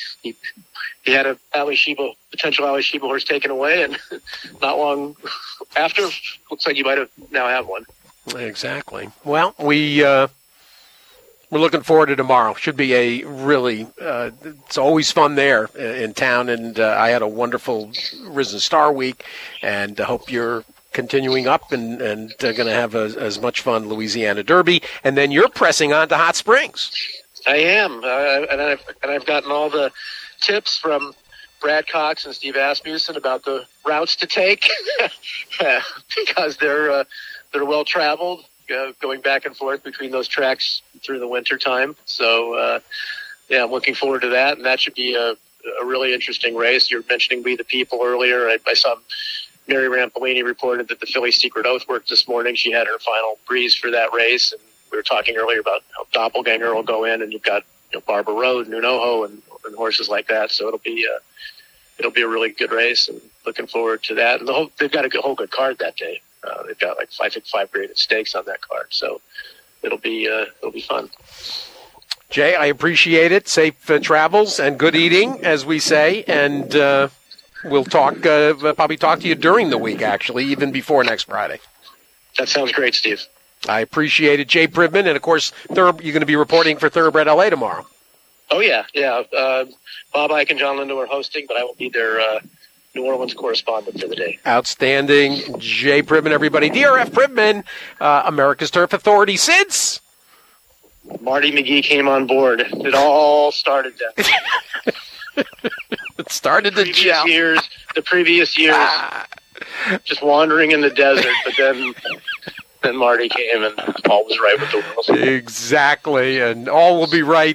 had a potential Ali Sheba horse taken away, and not long after, looks like you might have now have one. Exactly. Well, we're looking forward to tomorrow. Should be a really, it's always fun there in town, and I had a wonderful Risen Star week, and I hope you're continuing up and going to have as much fun Louisiana Derby, and then you're pressing on to Hot Springs. I am, and I've gotten all the tips from Brad Cox and Steve Asmussen about the routes to take because they're well traveled, going back and forth between those tracks through the winter time. So I'm looking forward to that, and that should be a really interesting race. You're mentioning We the People earlier. I saw Mary Rampolini reported that the Philly Secret Oath worked this morning. She had her final breeze for that race, and we were talking earlier about how Doppelganger will go in, and you've got Barbara Road, Nunoho, and horses like that. So it'll be a really good race, and looking forward to that. And they've got a whole good card that day. They've got like five graded stakes on that card, so it'll be fun. Jay, I appreciate it. Safe travels and good eating, as we say, and we'll probably talk to you during the week, actually, even before next Friday. That sounds great, Steve. I appreciate it. Jay Pribman, and, of course, you're going to be reporting for Thoroughbred LA tomorrow. Oh, yeah. Bob Ike and John Lindo are hosting, but I will be their New Orleans correspondent for the day. Outstanding. Jay Pribman, everybody. DRF Pribman, America's Turf Authority since Marty McGee came on board. It all started then. It started the previous years, just wandering in the desert, but then Marty came and all was right with the world. Exactly, and all will be right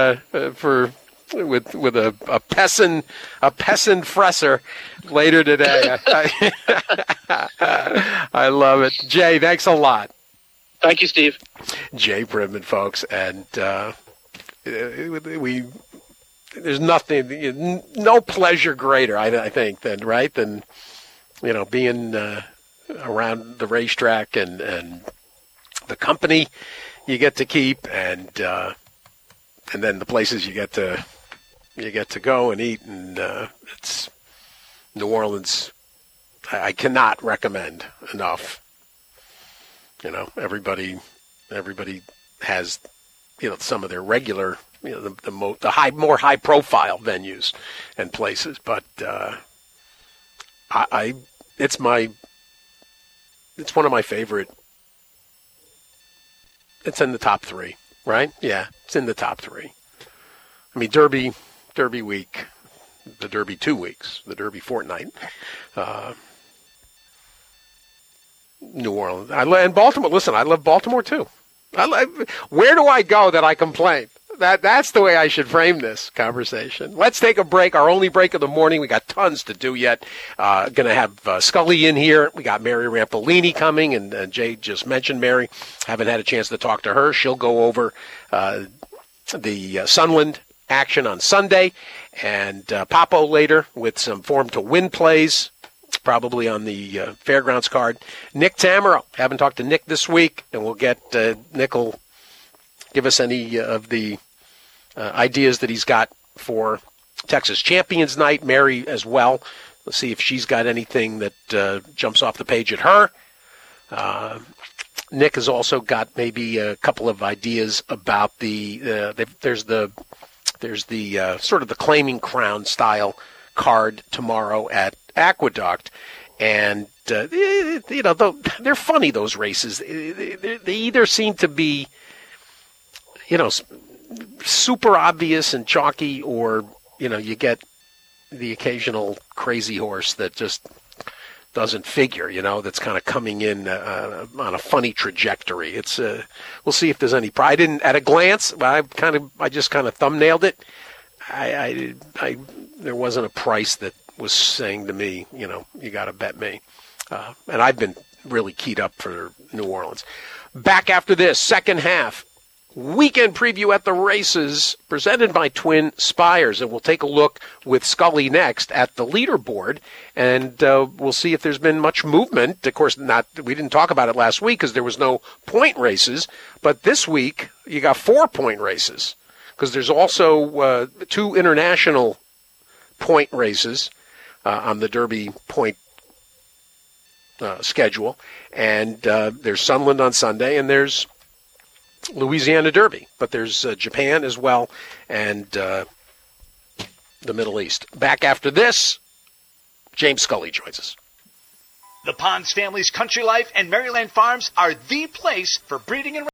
with a Pessin Fresser later today. I love it. Jay, thanks a lot. Thank you, Steve. Jay Pribman, folks, and there's nothing, no pleasure greater, I think, than being around the racetrack and the company you get to keep, and then the places you get to go and eat, and it's New Orleans. I cannot recommend enough. Everybody has some of their regular the more high profile venues and places, but it's one of my favorite. It's in the top three, right? Yeah, it's in the top three. I mean, Derby week, the Derby 2 weeks, the Derby fortnight, New Orleans, and Baltimore. Listen, I love Baltimore too. Where do I go that I complain? That's the way I should frame this conversation. Let's take a break, our only break of the morning. We got tons to do yet. Going to have Scully in here. We got Mary Rampolini coming, and Jay just mentioned Mary. Haven't had a chance to talk to her. She'll go over the Sunland action on Sunday, and Papo later with some Form to Win plays, probably on the Fairgrounds card. Nick Tamero. Haven't talked to Nick this week, and we'll get Nick will give us any of the ideas that he's got for Texas Champions Night. Mary as well. Let's see if she's got anything that jumps off the page at her. Nick has also got maybe a couple of ideas about there's the sort of the Claiming Crown style card tomorrow at Aqueduct, and they're funny, those races. They either seem to be super obvious and chalky, or you get the occasional crazy horse that just doesn't figure, that's kind of coming in on a funny trajectory. It's we'll see if there's any pride in at a glance. I just kind of thumbnailed it. There wasn't a price that was saying to me, you got to bet me. And I've been really keyed up for New Orleans. Back after this second half weekend preview at the races presented by Twin Spires. And we'll take a look with Scully next at the leaderboard, and we'll see if there's been much movement. Of course, we didn't talk about it last week because there was no point races, but this week you got 4-point races because there's also 2 international point races on the Derby point schedule, and there's Sunland on Sunday, and there's Louisiana Derby, but there's Japan as well, and the Middle East. Back after this, James Scully joins us. The Pons family's Country Life and Maryland Farms are the place for breeding and